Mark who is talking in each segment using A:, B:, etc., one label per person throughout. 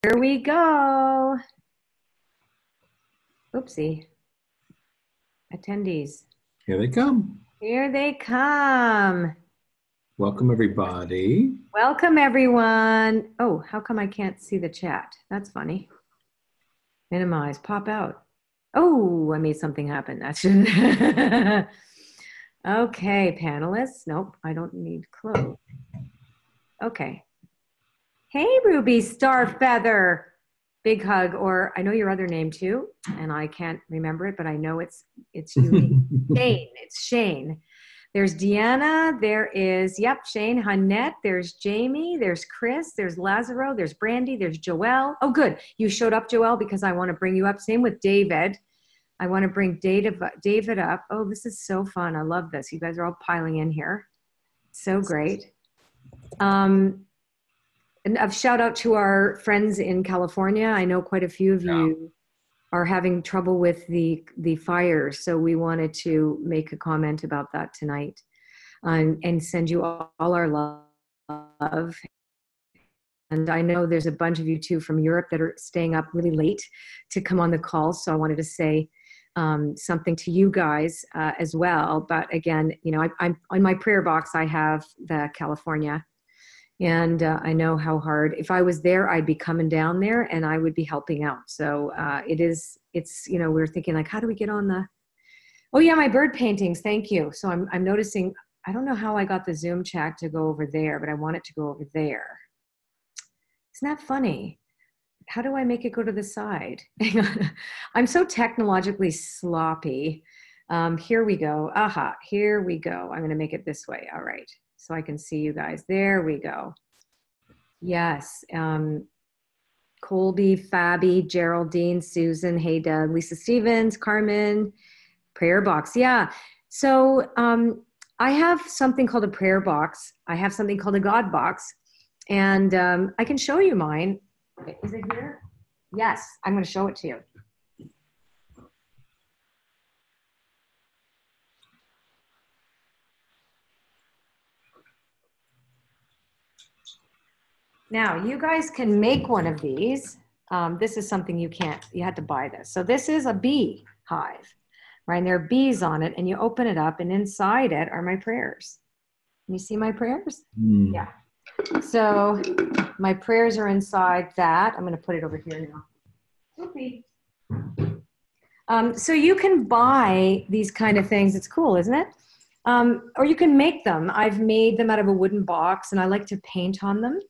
A: Here we go. Oopsie. Attendees.
B: Here they come.
A: Here they come.
B: Welcome, everybody.
A: Welcome, everyone. Oh, how come I can't see the chat? That's funny. Minimize, pop out. Oh, I made something happen. That shouldn't. Okay, panelists. Nope, I don't need close. Okay. Hey, Ruby Starfeather. Big hug, or I know your other name too, and I can't remember it, but I know it's unique. Shane. It's Shane. There's Deanna. There is, yep, Shane, Hanette. There's Jamie. There's Chris. There's Lazaro. There's Brandy. There's Joelle. Oh, good. You showed up, Joelle, because I want to bring you up. Same with David. I want to bring David up. Oh, this is so fun. I love this. You guys are all piling in here. So great. And a shout out to our friends in California. I know quite a few of you are having trouble with the fires, so we wanted to make a comment about that tonight, and send you all our love. And I know there's a bunch of you too from Europe that are staying up really late to come on the call, so I wanted to say something to you guys as well. But again, you know, I'm on my prayer box. I have the California. And I know how hard, if I was there, I'd be coming down there and I would be helping out. So it's, you know, we're thinking like, how do we get on the, oh yeah, my bird paintings, thank you. So I'm noticing, I don't know how I got the Zoom chat to go over there, but I want it to go over there. Isn't that funny? How do I make it go to the side? I'm so technologically sloppy. Here we go. Aha, here we go. I'm going to make it this way. All right. So I can see you guys. There we go. Yes. Colby, Fabi, Geraldine, Susan, Hayda, Lisa Stevens, Carmen, prayer box. Yeah. So I have something called a prayer box. I have something called a God box. And I can show you mine. Is it here? Yes. I'm going to show it to you. Now, you guys can make one of these. This is something you had to buy this. So this is a bee hive, right? And there are bees on it, and you open it up, and inside it are my prayers. Can you see my prayers?
B: Mm.
A: Yeah. So my prayers are inside that. I'm going to put it over here now. Oopie. So you can buy these kind of things. It's cool, isn't it? Or you can make them. I've made them out of a wooden box, and I like to paint on them.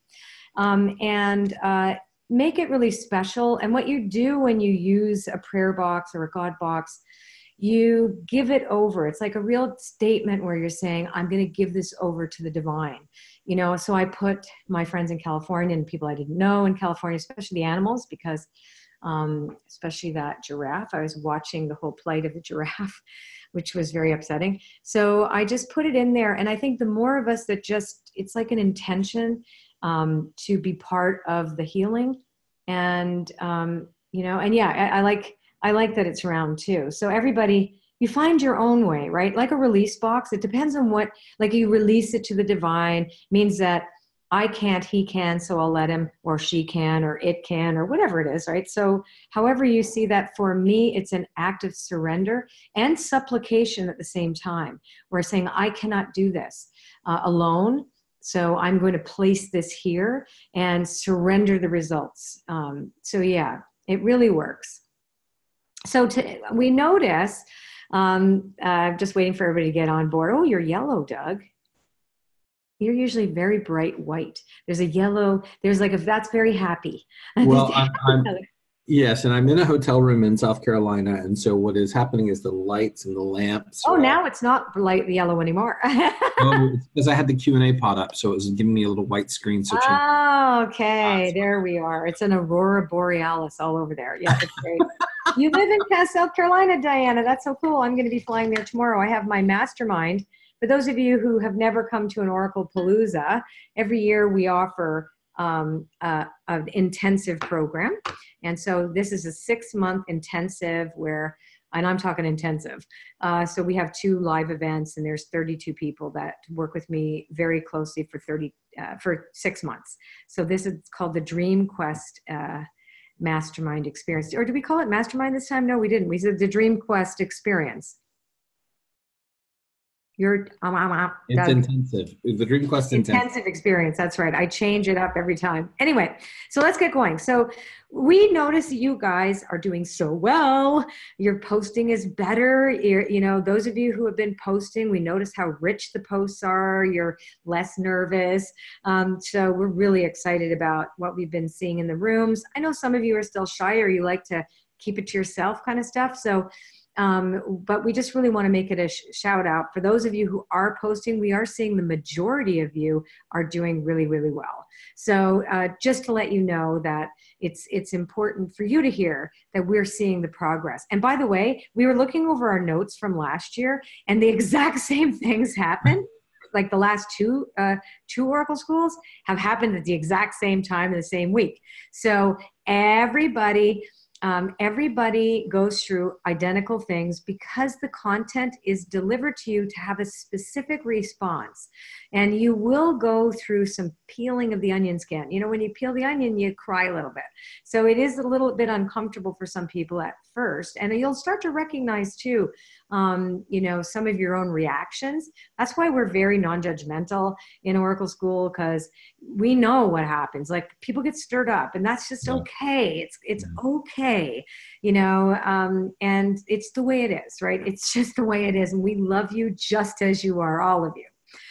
A: And make it really special. And what you do when you use a prayer box or a God box, you give it over. It's like a real statement where you're saying, I'm going to give this over to the divine. You know, so I put my friends in California and people I didn't know in California, especially the animals, because especially that giraffe. I was watching the whole plight of the giraffe, which was very upsetting. So I just put it in there. And I think the more of us that it's like an intention to be part of the healing. And, you know, and yeah, I like that it's round too. So everybody, you find your own way, right? Like a release box. It depends on what, like you release it to the divine, means that I can't, he can, so I'll let him, or she can, or it can, or whatever it is, right? So however you see that, for me, it's an act of surrender and supplication at the same time. We're saying, I cannot do this alone. So I'm going to place this here and surrender the results. So yeah, it really works. So we notice, just waiting for everybody to get on board. Oh, you're yellow, Doug. You're usually very bright white. There's a yellow, there's like, that's very happy.
B: Well, yes, and I'm in a hotel room in South Carolina, and so what is happening is the lights and the lamps.
A: Oh, now it's not light yellow anymore.
B: Oh, it's because I had the Q&A pod up, so it was giving me a little white screen. So
A: oh, okay, there we are. It's an aurora borealis all over there. Yeah, it's great. You live in South Carolina, Diana. That's so cool. I'm going to be flying there tomorrow. I have my mastermind. For those of you who have never come to an Oracle Palooza, every year we offer an intensive program. And so this is a 6-month intensive where, and I'm talking intensive. So we have 2 live events, and there's 32 people that work with me very closely for for 6 months. So this is called the Dream Quest Mastermind Experience. Or did we call it Mastermind this time? No, we didn't. We said the Dream Quest Experience.
B: It's intensive. The Dream Quest
A: intensive experience. That's right. I change it up every time. Anyway, so let's get going. So we notice you guys are doing so well. Your posting is better. Those of you who have been posting, we notice how rich the posts are. You're less nervous. So we're really excited about what we've been seeing in the rooms. I know some of you are still shy, or you like to keep it to yourself kind of stuff. So but we just really want to make it a shout out for those of you who are posting. We are seeing the majority of you are doing really, really well. So just to let you know that it's important for you to hear that we're seeing the progress. And by the way, we were looking over our notes from last year, and the exact same things happened. Like the last two Oracle schools have happened at the exact same time in the same week. So everybody goes through identical things because the content is delivered to you to have a specific response. And you will go through some peeling of the onion skin. When you peel the onion, you cry a little bit. So it is a little bit uncomfortable for some people at first. And you'll start to recognize too, some of your own reactions. That's why we're very non-judgmental in Oracle School, because we know what happens. Like, people get stirred up, and that's just okay. It's okay, and it's the way it is, right? It's just the way it is. And we love you just as you are, all of you.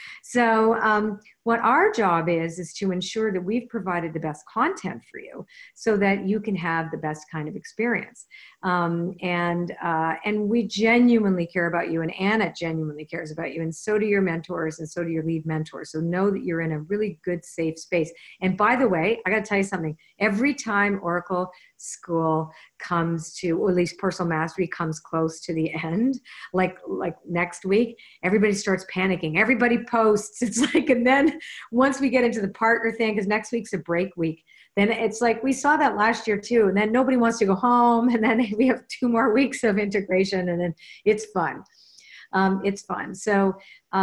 A: So what our job is to ensure that we've provided the best content for you so that you can have the best kind of experience. And we genuinely care about you, and Anna genuinely cares about you, and so do your mentors, and so do your lead mentors. So know that you're in a really good, safe space. And by the way, I got to tell you something. Every time Oracle School comes to, or at least Personal Mastery comes close to the end, like next week, everybody starts panicking. Everybody posts. It's like, and then once we get into the partner thing, because next week's a break week, then it's like, we saw that last year too, and then nobody wants to go home, and then we have 2 more weeks of integration, and then it's fun. It's fun. So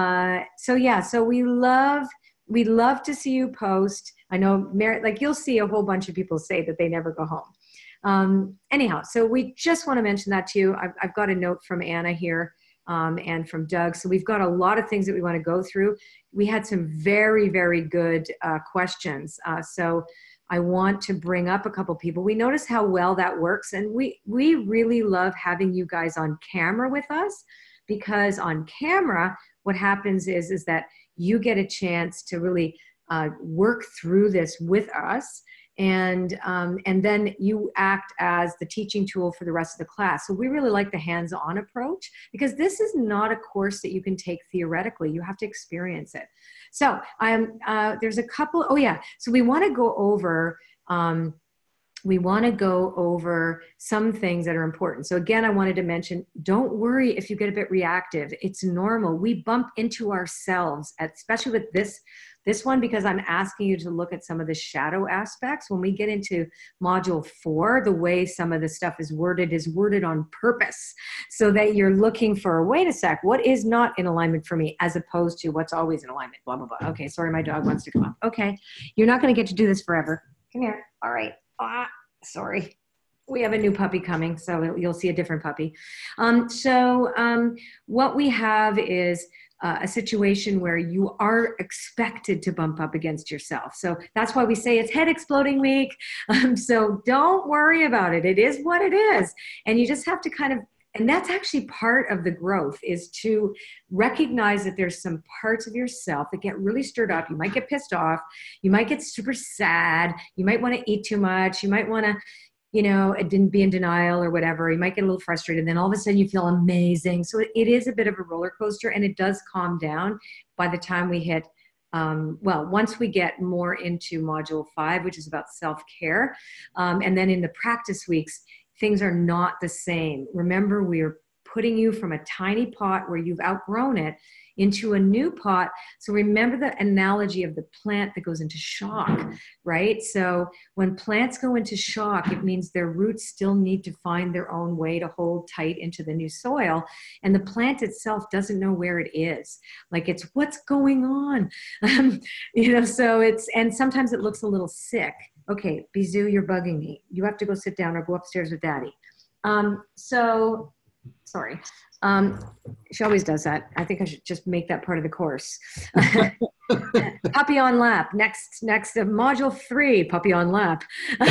A: we love to see you post. I know, like, you'll see a whole bunch of people say that they never go home. Anyhow, so we just want to mention that to you. I've got a note from Anna here. And from Doug. So we've got a lot of things that we want to go through. We had some very, very good questions. So I want to bring up a couple people. We notice how well that works. And we really love having you guys on camera with us, because on camera, what happens is that you get a chance to really work through this with us. And then you act as the teaching tool for the rest of the class. So we really like the hands-on approach, because this is not a course that you can take theoretically. You have to experience it. So there's a couple. Oh yeah. So we want to go over. We want to go over some things that are important. So again, I wanted to mention, don't worry if you get a bit reactive. It's normal. We bump into ourselves, especially with this one, because I'm asking you to look at some of the shadow aspects. When we get into module 4, the way some of the stuff is worded on purpose, so that you're looking for, wait a sec, what is not in alignment for me, as opposed to what's always in alignment, blah, blah, blah. Okay, sorry, my dog wants to come up. Okay, you're not going to get to do this forever. Come here. All right. Sorry. We have a new puppy coming, so you'll see a different puppy. What we have is a situation where you are expected to bump up against yourself. So that's why we say it's head exploding week. So don't worry about it. It is what it is. And you just have to and that's actually part of the growth, is to recognize that there's some parts of yourself that get really stirred up. You might get pissed off. You might get super sad. You might want to eat too much. You might want to, it didn't be in denial or whatever. You might get a little frustrated. Then all of a sudden you feel amazing. So it is a bit of a roller coaster, and it does calm down by the time we hit, once we get more into module 5, which is about self-care. And then in the practice weeks, things are not the same. Remember, we're putting you from a tiny pot where you've outgrown it into a new pot. So remember the analogy of the plant that goes into shock, right? So when plants go into shock, it means their roots still need to find their own way to hold tight into the new soil. And the plant itself doesn't know where it is. Like, it's what's going on. So and sometimes it looks a little sick. Okay, Bizou, you're bugging me. You have to go sit down or go upstairs with daddy. Sorry. She always does that. I think I should just make that part of the course. Puppy on lap. Next module 3, puppy on lap.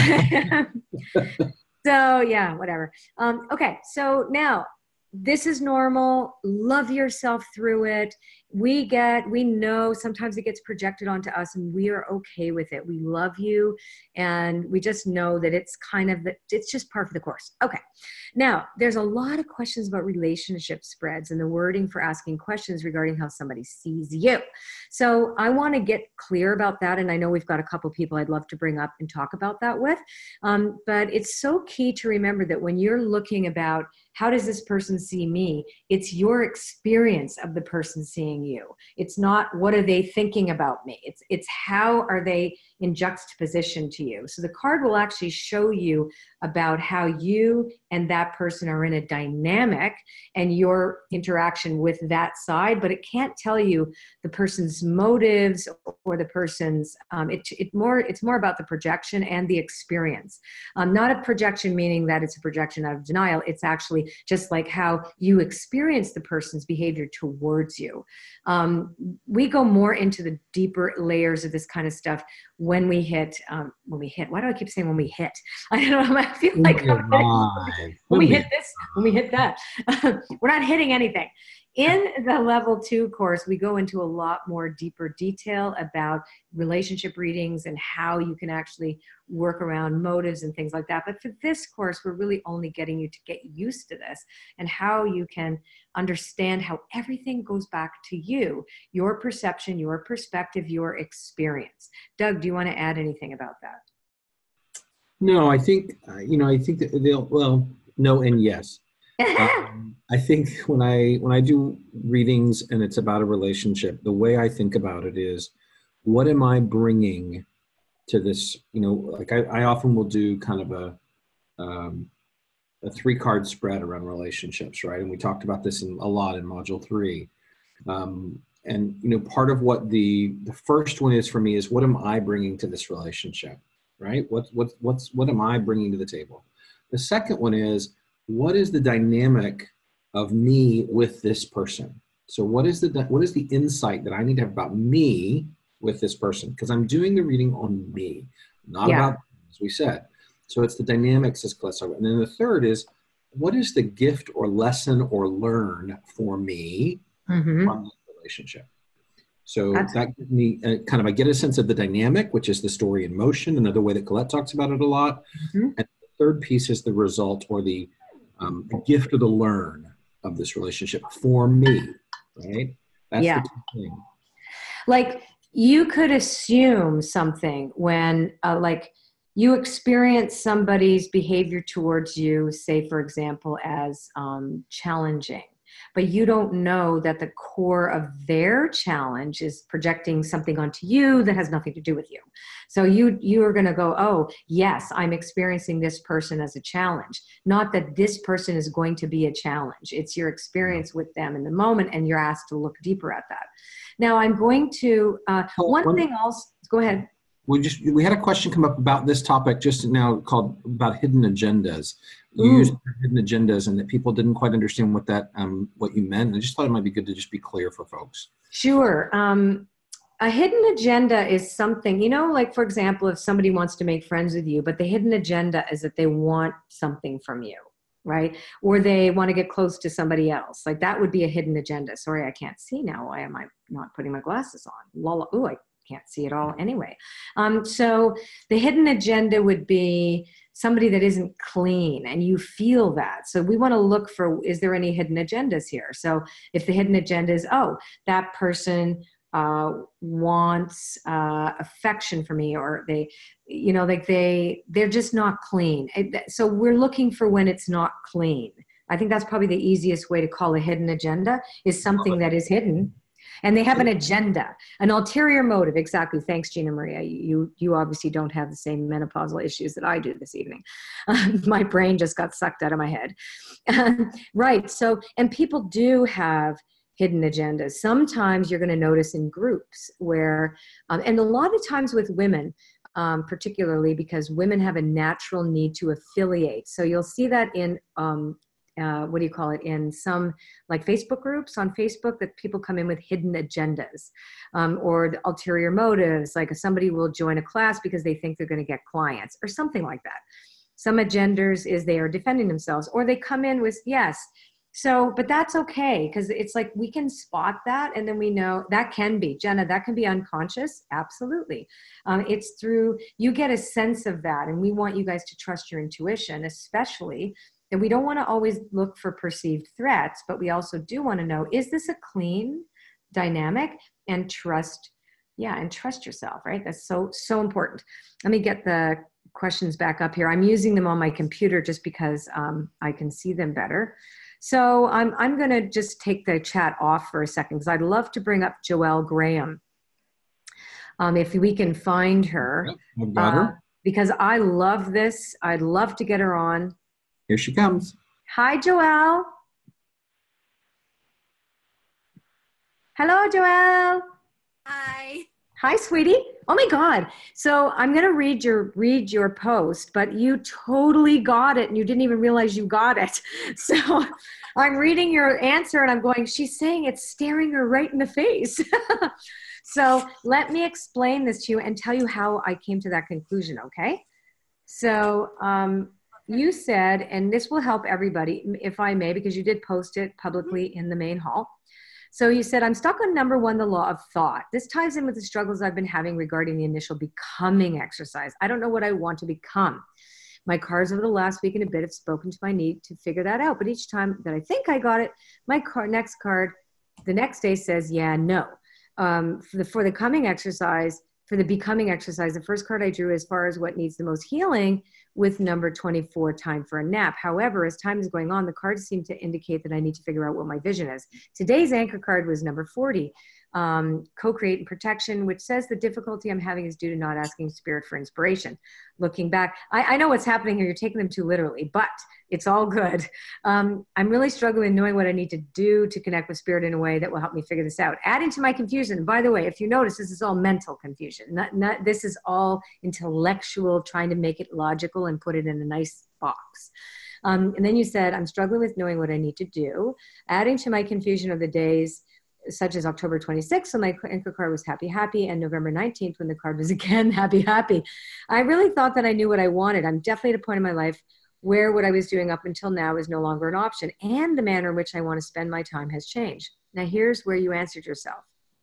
A: So yeah, whatever. Okay, so now this is normal. Love yourself through it. We know sometimes it gets projected onto us, and we are okay with it. We love you, and we just know that it's just part of the course. Okay. Now, there's a lot of questions about relationship spreads and the wording for asking questions regarding how somebody sees you. So I want to get clear about that, and I know we've got a couple people I'd love to bring up and talk about that with. But it's so key to remember that when you're looking about how does this person see me, it's your experience of the person seeing you. It's not what are they thinking about me. It's how are they in juxtaposition to you. So the card will actually show you about how you and that person are in a dynamic and your interaction with that side, but it can't tell you the person's motives or the person's, it's more about the projection and the experience. Not a projection meaning that it's a projection out of denial. It's actually just like how you experience the person's behavior towards you. We go more into the deeper layers of this kind of stuff when we hit, why do I keep saying when we hit? I don't know, I feel like when we hit this, when we hit that. We're not hitting anything. In the level 2 course, we go into a lot more deeper detail about relationship readings and how you can actually work around motives and things like that. But for this course, we're really only getting you to get used to this and how you can understand how everything goes back to you, your perception, your perspective, your experience. Doug, do you want to add anything about that?
B: No, I think, that no and yes. I think when I do readings and it's about a relationship, the way I think about it is, what am I bringing to this? Like I often will do kind of a 3-card spread around relationships, right? And we talked about this a lot in module 3. And part of what the first one is for me is, what am I bringing to this relationship, right? What am I bringing to the table? The second one is, what is the dynamic of me with this person? So what is the insight that I need to have about me with this person? Because I'm doing the reading on me, not about, as we said. So it's the dynamics, as Colette said. And then the third is, what is the gift or lesson or learn for me from this relationship? So that gives me I get a sense of the dynamic, which is the story in motion, another way that Colette talks about it a lot. And the third piece is the result or the gift or the learn of this relationship for me, right? That's the key thing.
A: Like, you could assume something when, you experience somebody's behavior towards you, say, for example, as challenging, but you don't know that the core of their challenge is projecting something onto you that has nothing to do with you. So you are going to go, oh, yes, I'm experiencing this person as a challenge. Not that this person is going to be a challenge. It's your experience with them in the moment, and you're asked to look deeper at that. Now, I'm going to, one thing else, go ahead.
B: We had a question come up about this topic just now called about hidden agendas. You used hidden agendas, and that people didn't quite understand what you meant. I just thought it might be good to just be clear for folks.
A: Sure. A hidden agenda is something, like, for example, if somebody wants to make friends with you, but the hidden agenda is that they want something from you, right? Or they want to get close to somebody else. Like, that would be a hidden agenda. Sorry, I can't see now. Why am I not putting my glasses on? Lola, ooh, I can't see it all anyway. So the hidden agenda would be somebody that isn't clean, and you feel that. So we want to look for, is there any hidden agendas here? So if the hidden agenda is, oh, that person wants affection for me, or they're just not clean. So we're looking for when it's not clean. I think that's probably the easiest way to call a hidden agenda, is something that is hidden. And they have an agenda, an ulterior motive. Exactly. Thanks, Gina Maria. You obviously don't have the same menopausal issues that I do this evening. My brain just got sucked out of my head. Right. So, and people do have hidden agendas. Sometimes you're going to notice in groups where, and a lot of times with women, particularly because women have a natural need to affiliate. So you'll see that in, what do you call it, in some like Facebook groups on Facebook, that people come in with hidden agendas, or the ulterior motives, like if somebody will join a class because they think they're going to get clients or something like that. Some agendas is they are defending themselves, or they come in with, yes. So, but that's okay, because it's like we can spot that, and then we know that can be, Jenna, that can be unconscious. Absolutely. It's through, you get a sense of that, and we want you guys to trust your intuition, especially. And we don't want to always look for perceived threats, but we also do want to know, is this a clean dynamic? And trust, and trust yourself, right? That's so, so important. Let me get the questions back up here. I'm using them on my computer just because I can see them better. So I'm going to just take the chat off for a second, because I'd love to bring up Joelle Graham. If we can find her.
B: Yep, I've got her.
A: Because I love this. I'd love to get her on.
B: Here she comes.
A: Hi, Joelle. Hello, Joelle.
C: Hi.
A: Hi, sweetie. Oh my God. So I'm going to read your post, but you totally got it and you didn't even realize you got it. So I'm reading your answer and I'm going, she's saying it's staring her right in the face. So let me explain this to you and tell you how I came to that conclusion. Okay. So, you said, and this will help everybody, if I may, because you did post it publicly in the main hall. So you said, I'm stuck on number 1, the law of thought. This ties in with the struggles I've been having regarding the initial becoming exercise. I don't know what I want to become. My cards over the last week and a bit have spoken to my need to figure that out. But each time that I think I got it, my next card the next day says, yeah, no. For the coming exercise, for the becoming exercise, the first card I drew as far as what needs the most healing with number 24, time for a nap. However, as time is going on, the cards seem to indicate that I need to figure out what my vision is. Today's anchor card was number 40, co-create and protection, which says the difficulty I'm having is due to not asking spirit for inspiration. Looking back, I know what's happening here. You're taking them too literally, but it's all good. I'm really struggling knowing what I need to do to connect with spirit in a way that will help me figure this out. Adding to my confusion, by the way, if you notice, this is all mental confusion. This is all intellectual, trying to make it logical and put it in a nice box. And then you said, I'm struggling with knowing what I need to do. Adding to my confusion of the days, such as October 26th, so my anchor card was happy, happy, and November 19th, when the card was again happy, happy. I really thought that I knew what I wanted. I'm definitely at a point in my life where what I was doing up until now is no longer an option, and the manner in which I want to spend my time has changed. Now, here's where you answered yourself.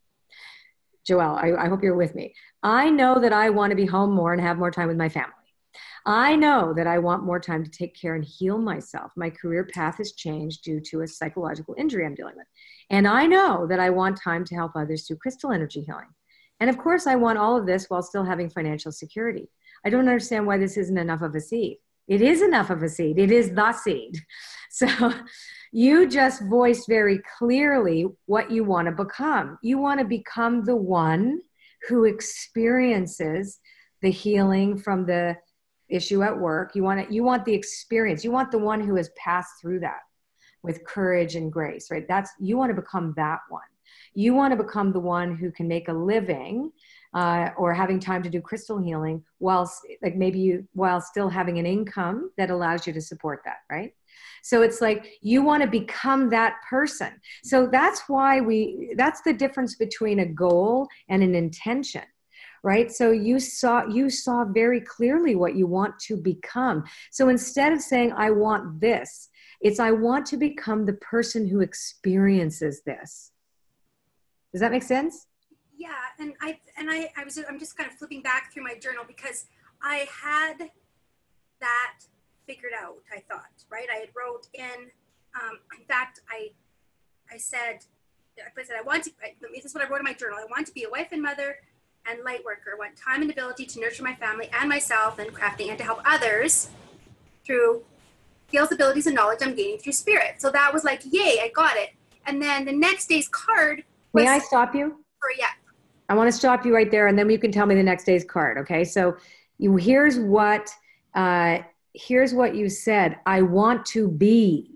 A: Joelle, I hope you're with me. I know that I want to be home more and have more time with my family. I know that I want more time to take care and heal myself. My career path has changed due to a psychological injury I'm dealing with. And I know that I want time to help others through crystal energy healing. And of course, I want all of this while still having financial security. I don't understand why this isn't enough of a seed. It is enough of a seed. It is the seed. So you just voiced very clearly what you want to become. You want to become the one who experiences the healing from the issue at work. You want the experience. You want the one who has passed through that with courage and grace, right? You want to become that one. You want to become the one who can make a living or having time to do crystal healing while still having an income that allows you to support that, right? So it's like you want to become that person. So that's that's the difference between a goal and an intention. Right? So you saw very clearly what you want to become. So instead of saying, I want this, it's, I want to become the person who experiences this. Does that make sense?
C: Yeah. And I'm just kind of flipping back through my journal because I had that figured out, I thought, right? I had wrote in fact, I said, this is what I wrote in my journal. I want to be a wife and mother and light worker. I want time and ability to nurture my family and myself and crafting and to help others through skills, abilities, and knowledge I'm gaining through spirit. So that was like, yay, I got it. And then the next day's card
A: May I stop you?
C: Yeah.
A: I want to stop you right there, and then you can tell me the next day's card. Okay, so here's what you said. I want to be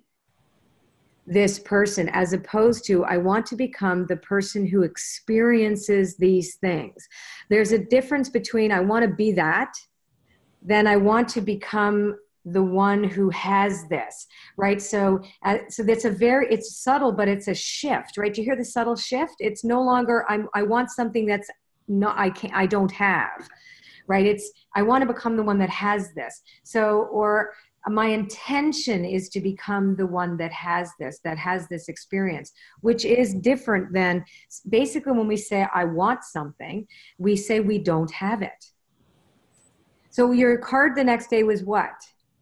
A: this person, as opposed to I want to become the person who experiences these things. There's a difference between I want to be that, then I want to become the one who has this, right? So that's it's subtle, but it's a shift, right? Do you hear the subtle shift? It's no longer I want something that's not, I don't have, right? It's I want to become the one that has this. So, or my intention is to become the one that has this experience, which is different than basically when we say I want something, we say we don't have it. So your card the next day was what?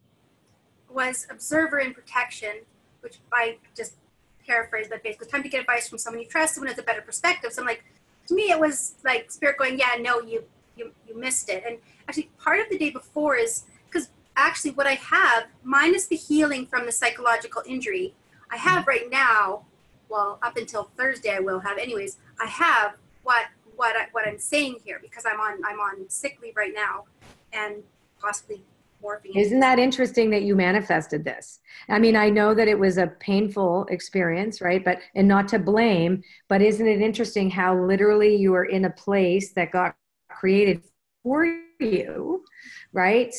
C: Was observer and protection, which I just paraphrased, but basically time to get advice from someone you trust, someone has a better perspective. So I'm like, to me, it was like spirit going, yeah, no, you missed it. And actually part of the day before is, because actually what I have, minus the healing from the psychological injury, I have right now, well, up until Thursday I will have anyways, I have what I'm saying here, because I'm on sick leave right now and possibly morphing.
A: Isn't that interesting that you manifested this? I mean, I know that it was a painful experience, right? And not to blame, but isn't it interesting how literally you are in a place that got created for you, right?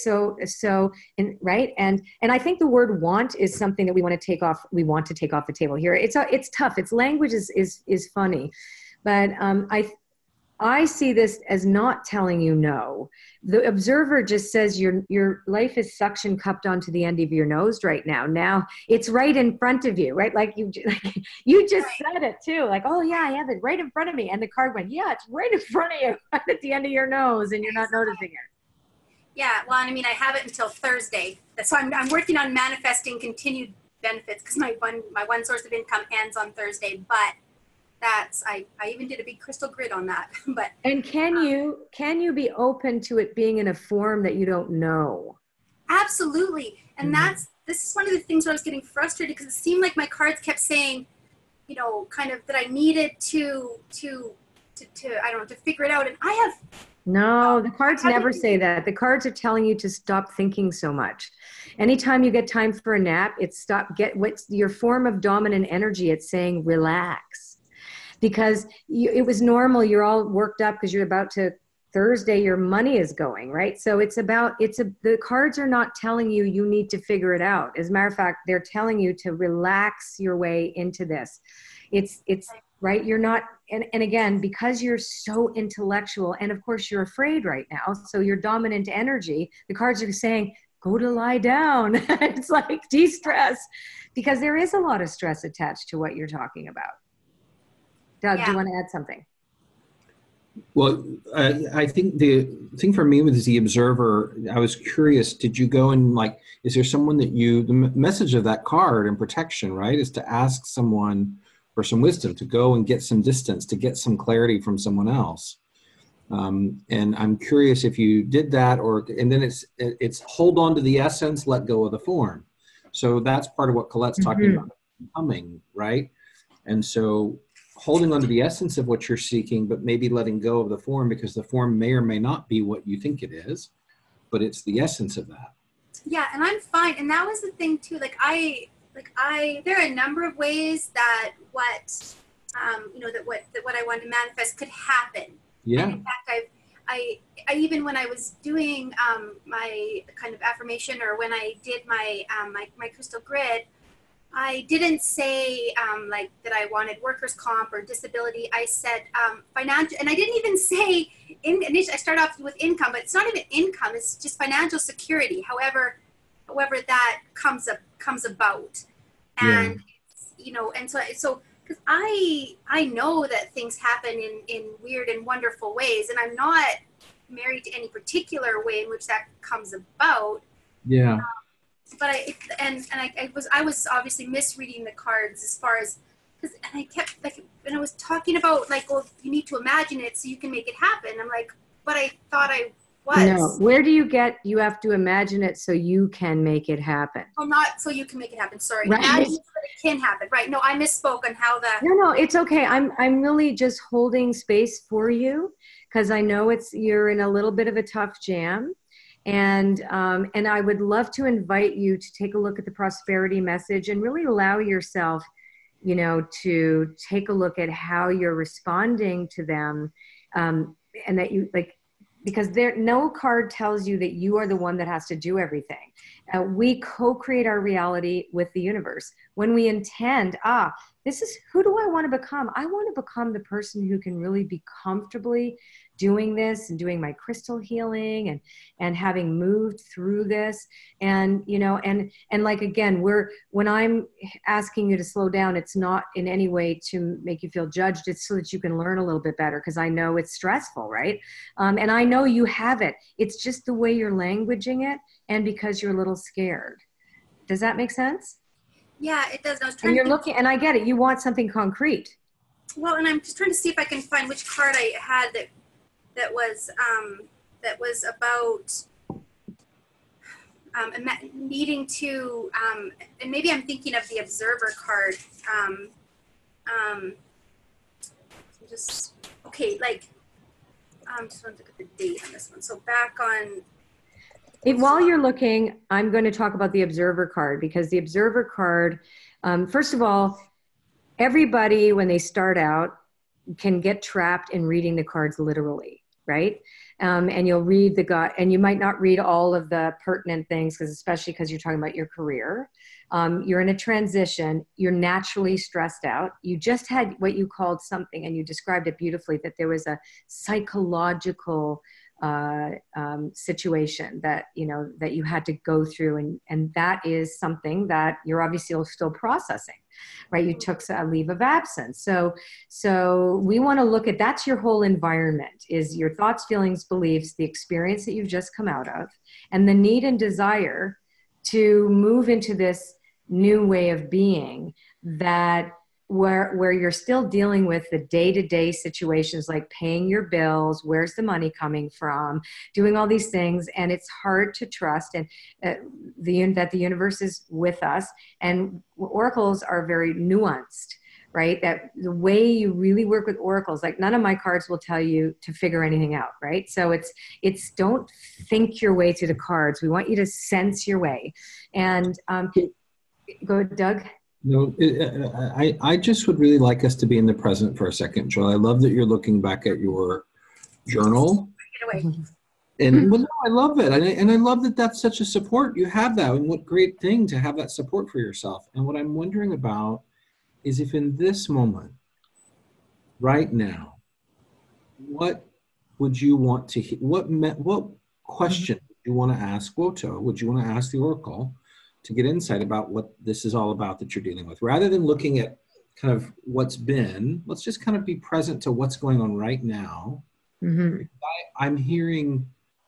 A: Right. And I think the word want is something that we want to take off the table here. It's tough. Its language is funny, but I see this as not telling you no. The observer just says your life is suction cupped onto the end of your nose right now. Now it's right in front of you, right? Like you just said it too. Like, oh yeah, I have it right in front of me. And the card went, yeah, it's right in front of you, right at the end of your nose, and you're not noticing it.
C: Yeah, well, I mean, I have it until Thursday. So I'm working on manifesting continued benefits, because my one source of income ends on Thursday, but I even did a big crystal grid on that. But
A: and can you be open to it being in a form that you don't know?
C: Absolutely. And this is one of the things where I was getting frustrated, because it seemed like my cards kept saying, kind of that I needed to I don't know, to figure it out. And I have
A: no, the cards never say that. The cards are telling you to stop thinking so much. Anytime you get time for a nap, it's what's your form of dominant energy. It's saying relax. Because it was normal. You're all worked up because you're about to Thursday, your money is going, right? So the cards are not telling you need to figure it out. As a matter of fact, they're telling you to relax your way into this. It's right. You're not, and again, because you're so intellectual, and of course you're afraid right now. So your dominant energy, the cards are saying, go to lie down. It's like de-stress, because there is a lot of stress attached to what you're talking about. Doug, do you want to add something?
B: Well, I think the thing for me was the observer. I was curious, did you go and is there someone that the message of that card and protection, right, is to ask someone for some wisdom, to go and get some distance, to get some clarity from someone else. And I'm curious if you did that, and then it's hold on to the essence, let go of the form. So that's part of what Colette's talking about, becoming, right? And so holding on to the essence of what you're seeking, but maybe letting go of the form, because the form may or may not be what you think it is, but it's the essence of that.
C: Yeah, and I'm fine. And that was the thing too. There are a number of ways that what I wanted to manifest could happen.
B: Yeah.
C: And in fact, I even when I was doing my kind of affirmation, or when I did my crystal grid, I didn't say that I wanted workers' comp or disability. I said financial, and I didn't even say initially. I started off with income, but it's not even income. It's just financial security. However that comes about, and and so because I know that things happen in weird and wonderful ways, and I'm not married to any particular way in which that comes about.
B: Yeah.
C: But I was obviously misreading the cards as far as, and I was talking about well, you need to imagine it so you can make it happen. I'm like, but I thought I
A: No,
C: was.
A: where do you get, you have to imagine it so you can make it happen.
C: Oh, not so you can make it happen. Sorry.
A: Right.
C: Imagine so that it can happen. Right. No, I misspoke on how that.
A: No, it's okay. I'm really just holding space for you because I know you're in a little bit of a tough jam. And I would love to invite you to take a look at the prosperity message and really allow yourself, to take a look at how you're responding to them. And that you like, because no card tells you that you are the one that has to do everything. We co-create our reality with the universe. When we intend, this is, who do I want to become? I want to become the person who can really be comfortably doing this and doing my crystal healing and having moved through this. And, and like, again, when I'm asking you to slow down, it's not in any way to make you feel judged. It's so that you can learn a little bit better. Cause I know it's stressful, right? And I know you have it. It's just the way you're languaging it. And because you're a little scared. Does that make sense?
C: Yeah, it does. I was trying
A: and you're
C: to
A: looking, and I get it. You want something concrete.
C: Well, and I'm just trying to see if I can find which card I had that was about needing to, and maybe I'm thinking of the Observer card. Just okay, like just want to look at the date on this one. So back on.
A: While you're looking, I'm going to talk about the Observer card because the Observer card, first of all, everybody when they start out can get trapped in reading the cards literally, right? And you'll read and you might not read all of the pertinent things especially because you're talking about your career. You're in a transition. You're naturally stressed out. You just had what you called something, and you described it beautifully, that there was a psychological situation that you had to go through, and that is something that you're obviously still processing, right? You took a leave of absence, so we want to look at, that's your whole environment, is your thoughts, feelings, beliefs, the experience that you've just come out of, and the need and desire to move into this new way of being that where you're still dealing with the day-to-day situations like paying your bills, where's the money coming from, doing all these things, and it's hard to trust and that the universe is with us. And oracles are very nuanced, right? That the way you really work with oracles, like none of my cards will tell you to figure anything out, right? So it's don't think your way through the cards. We want you to sense your way. And go, Doug.
B: No, I just would really like us to be in the present for a second, Joel. I love that you're looking back at your journal.
C: Get away.
B: And well, no, I love it. And I love that that's such a support. You have that. And what great thing to have that support for yourself. And what I'm wondering about is if in this moment, right now, what would you want to hear? What question would you want to ask Woto? Would you want to ask the Oracle to get insight about what this is all about that you're dealing with? Rather than looking at kind of what's been, let's just kind of be present to what's going on right now. Mm-hmm. I'm hearing,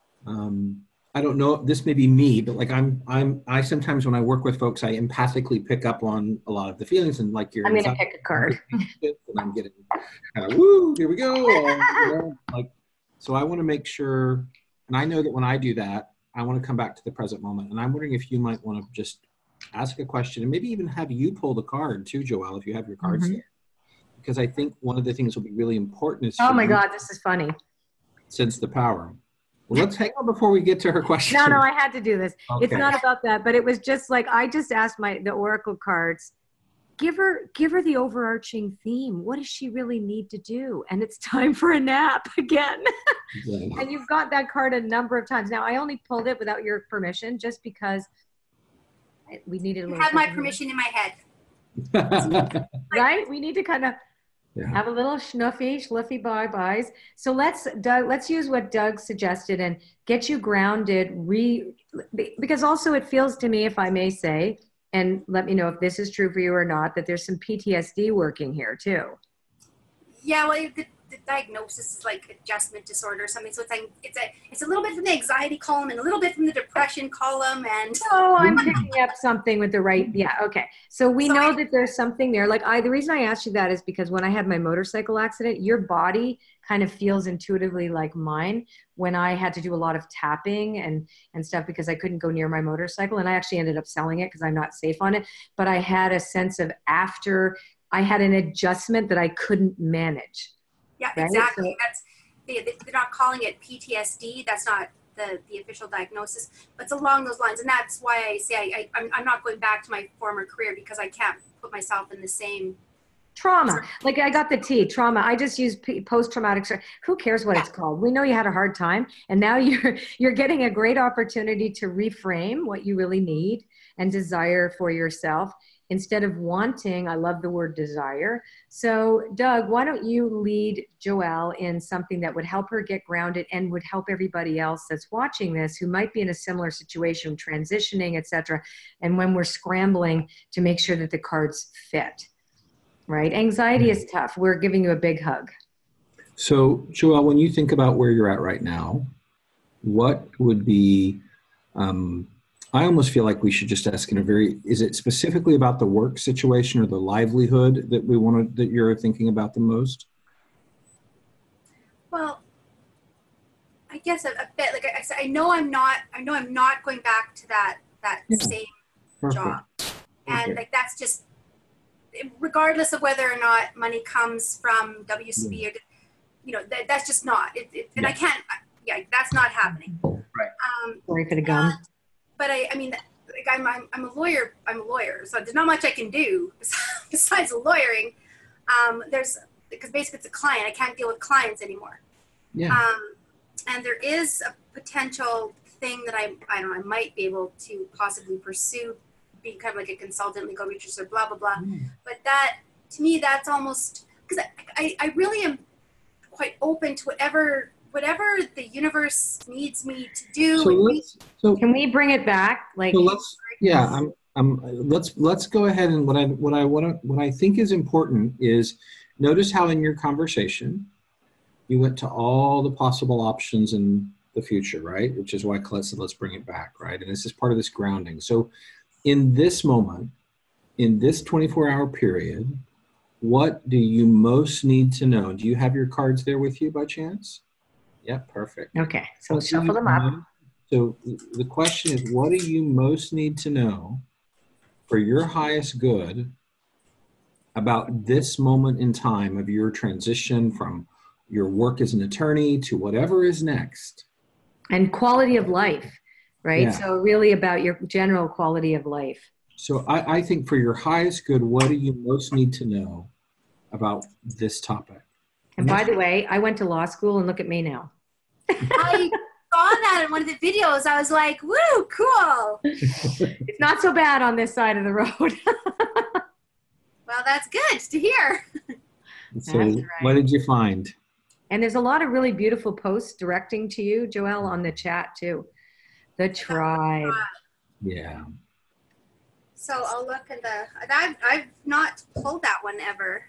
B: I don't know, this may be me, but like I sometimes when I work with folks, I empathically pick up on a lot of the feelings, and like
A: I'm going to pick a card.
B: And I'm getting kind of, woo, here we go. So I want to make sure, and I know that when I do that, I want to come back to the present moment. And I'm wondering if you might want to just ask a question and maybe even have you pull the card too, Joelle, if you have your cards there. Because I think one of the things will be really important is,
A: oh my God, this is funny.
B: Sense the power. Well, let's hang on before we get to her question.
A: No, I had to do this. Okay. It's not about that, but it was just like, I just asked the Oracle cards, give her the overarching theme. What does she really need to do? And it's time for a nap again. Exactly. And you've got that card a number of times. Now, I only pulled it without your permission just because we needed a little.
C: You have my permission in my head.
A: Right? We need to kind of have a little schluffy bye-byes. So let's use what Doug suggested and get you grounded. Because also it feels to me, if I may say, and let me know if this is true for you or not, that there's some PTSD working here too.
C: Yeah, well, the diagnosis is like adjustment disorder or something. So it's a little bit from the anxiety column and a little bit from the depression column. And
A: oh, I'm picking up something with the right. Yeah. Okay. So we know that there's something there. Like the reason I asked you that is because when I had my motorcycle accident, your body kind of feels intuitively like mine when I had to do a lot of tapping and stuff because I couldn't go near my motorcycle. And I actually ended up selling it because I'm not safe on it. But I had a sense of after I had an adjustment that I couldn't manage.
C: Yeah,
A: right?
C: exactly.
A: So,
C: they're not calling it PTSD. That's not the official diagnosis, but it's along those lines. And that's why I say I'm not going back to my former career because I can't put myself in the same
A: trauma. Like I got the T, trauma. I just use post-traumatic stress. Who cares what it's called? We know you had a hard time, and now you're getting a great opportunity to reframe what you really need and desire for yourself instead of wanting. I love the word desire. So Doug, why don't you lead Joelle in something that would help her get grounded and would help everybody else that's watching this who might be in a similar situation, transitioning, etc. And when we're scrambling to make sure that the cards fit. Right? Anxiety is tough. We're giving you a big hug.
B: So, Joelle, when you think about where you're at right now, what would be, I almost feel like we should just ask in a very, is it specifically about the work situation or the livelihood that you're thinking about the most?
C: Well, I guess a bit, like I said, I know I'm not going back to that same job. And like, that's just, regardless of whether or not money comes from WCB or, that's just not and I can't, that's not happening.
B: Right.
A: Sorry for the gum.
C: But I mean, like I'm a lawyer. I'm a lawyer, so there's not much I can do besides lawyering. Because basically it's a client. I can't deal with clients anymore.
B: Yeah.
C: And there is a potential thing that I might be able to possibly pursue, being kind of like a consultant, legal researcher, blah, blah, blah. But that, to me, that's almost, because I really am quite open to whatever the universe needs me to do.
B: So
A: can we bring it back? Like,
B: so let's go ahead, and what I think is important is notice how in your conversation you went to all the possible options in the future, right? Which is why Colette said, let's bring it back, right? And this is part of this grounding. So in this moment, in this 24-hour period, what do you most need to know? Do you have your cards there with you by chance? Yeah, perfect.
A: Okay, so let's shuffle them up.
B: So the question is, what do you most need to know for your highest good about this moment in time of your transition from your work as an attorney to whatever is next?
A: And quality of life, right?
B: Yeah.
A: So really about your general quality of life.
B: So I think for your highest good, what do you most need to know about this topic?
A: And by the way, I went to law school, and look at me now.
C: I saw that in one of the videos. I was like, woo, cool.
A: It's not so bad on this side of the road.
C: Well, that's good to hear.
B: So
A: right.
B: What did you find?
A: And there's a lot of really beautiful posts directing to you, Joelle, on the chat too. The tribe.
B: Yeah.
C: So I'll look at I've not pulled that one ever.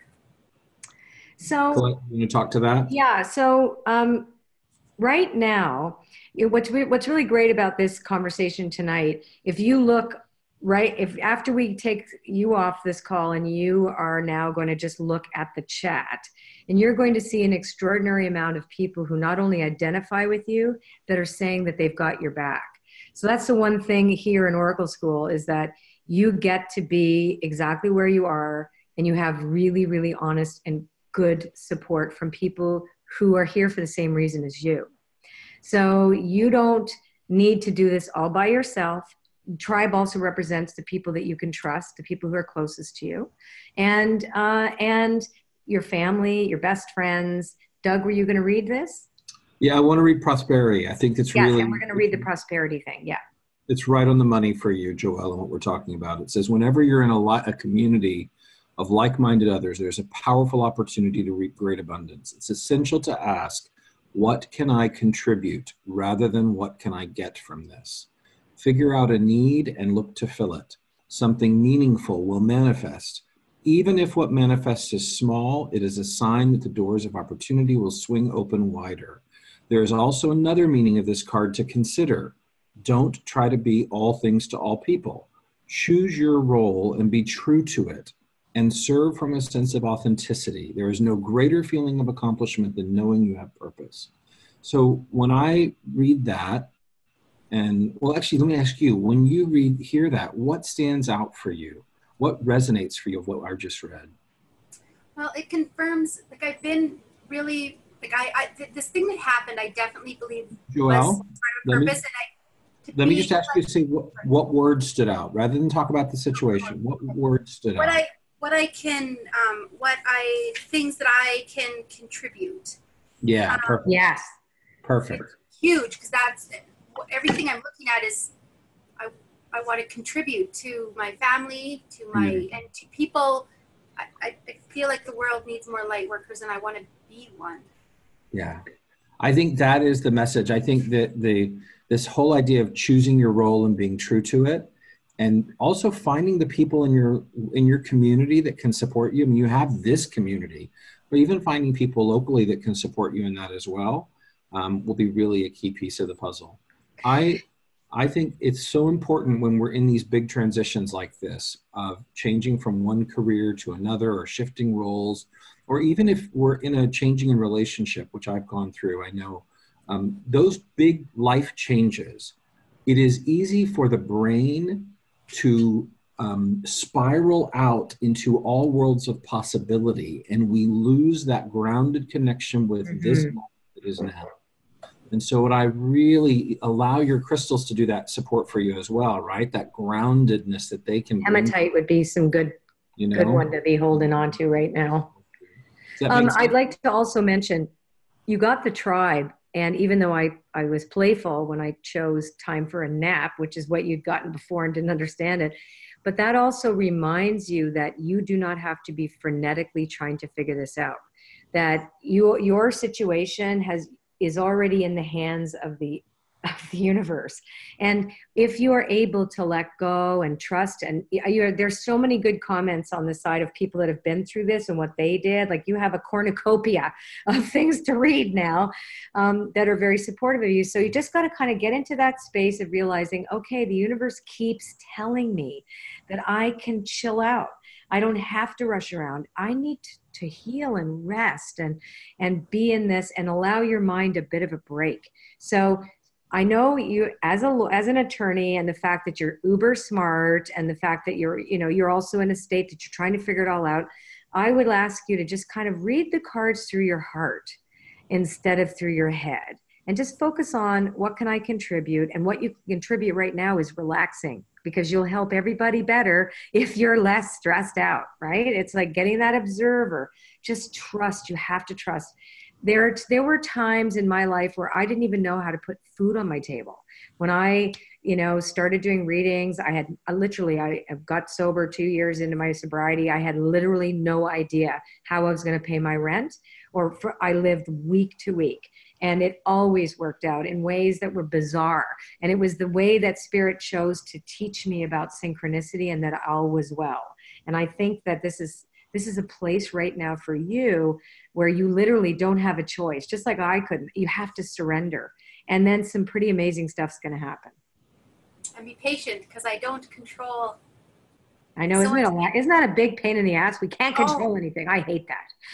A: So
B: Colette, you want to talk to that?
A: Yeah. So right now, what's really great about this conversation tonight, if you look right, if after we take you off this call and you are now going to just look at the chat, and you're going to see an extraordinary amount of people who not only identify with you, that are saying that they've got your back. So that's the one thing here in Oracle School, is that you get to be exactly where you are, and you have really, really honest and good support from people who are here for the same reason as you. So you don't need to do this all by yourself. Tribe also represents the people that you can trust, the people who are closest to you, and your family, your best friends. Doug, were you going to read this?
B: Yeah, I want to read prosperity. I think it's really...
A: Yes, and we're going to read the prosperity thing, yeah.
B: It's right on the money for you, Joelle, and what we're talking about. It says, whenever you're in a community of like-minded others, there's a powerful opportunity to reap great abundance. It's essential to ask, what can I contribute, rather than what can I get from this? Figure out a need and look to fill it. Something meaningful will manifest Even if what manifests is small, it is a sign that the doors of opportunity will swing open wider. There is also another meaning of this card to consider. Don't try to be all things to all people. Choose your role and be true to it, and serve from a sense of authenticity. There is no greater feeling of accomplishment than knowing you have purpose. So when I read that, and well, actually, let me ask you, when you hear that, what stands out for you? What resonates for you of what I just read?
C: Well, it confirms, like, I've been really, like, this thing that happened, I definitely believe was
B: Joelle,
C: my purpose.
B: let me just ask you to say what words stood out, rather than talk about the situation. What words stood out?
C: Things that I can contribute.
B: Yeah, perfect.
A: Yes.
B: Perfect.
C: Huge, because that's everything I'm looking at is I want to contribute to my family, to my and to people. I feel like the world needs more light workers, and I want to be one.
B: Yeah, I think that is the message. I think that this whole idea of choosing your role and being true to it, and also finding the people in your community that can support you. I mean, you have this community, but even finding people locally that can support you in that as well will be really a key piece of the puzzle. I think it's so important when we're in these big transitions like this, of changing from one career to another, or shifting roles, or even if we're in a changing in relationship, which I've gone through, I know those big life changes, it is easy for the brain to spiral out into all worlds of possibility, and we lose that grounded connection with this moment that is now. And so what I really allow your crystals to do that support for you as well, right? That groundedness that they can bring.
A: Hematite would be some good one to be holding on to right now. I'd like to also mention, you got the tribe. And even though I was playful when I chose time for a nap, which is what you'd gotten before and didn't understand it, but that also reminds you that you do not have to be frenetically trying to figure this out. That your situation is already in the hands of the universe. And if you are able to let go and trust, and there's so many good comments on the side of people that have been through this and what they did. Like, you have a cornucopia of things to read now that are very supportive of you. So you just got to kind of get into that space of realizing, okay, the universe keeps telling me that I can chill out. I don't have to rush around. I need to heal and rest and be in this, and allow your mind a bit of a break. So I know you as an attorney, and the fact that you're uber smart, and the fact that you're also in a state that you're trying to figure it all out. I would ask you to just kind of read the cards through your heart instead of through your head, and just focus on what can I contribute. And what you can contribute right now is relaxing, because you'll help everybody better if you're less stressed out, right? It's like getting that observer. Just trust. You have to trust. There were times in my life where I didn't even know how to put food on my table. When I, started doing readings, I got sober 2 years into my sobriety. I had literally no idea how I was going to pay my rent, I lived week to week. And it always worked out in ways that were bizarre. And it was the way that Spirit chose to teach me about synchronicity, and that all was well. And I think that this is a place right now for you where you literally don't have a choice. Just like I couldn't. You have to surrender. And then some pretty amazing stuff's going to happen.
C: And be patient, because I don't control.
A: I know, isn't that a big pain in the ass? We can't control anything. I hate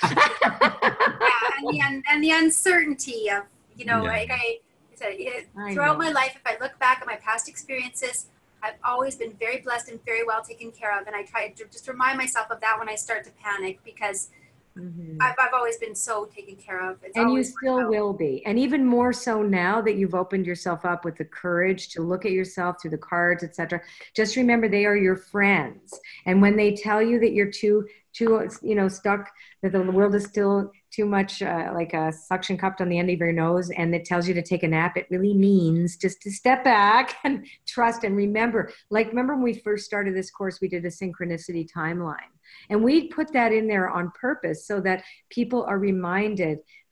A: that.
C: Yeah, and the uncertainty of, like I said, throughout my life, if I look back at my past experiences, I've always been very blessed and very well taken care of. And I try to just remind myself of that when I start to panic, because I've always been so taken care of.
A: And you still will be. And even more so now that you've opened yourself up with the courage to look at yourself through the cards, etc. Just remember, they are your friends. And when they tell you that you're too stuck, that the world is still too much like a suction cupped on the end of your nose, and it tells you to take a nap, it really means just to step back and trust and remember. Remember when we first started this course, we did a synchronicity timeline. And we put that in there on purpose so that people are reminded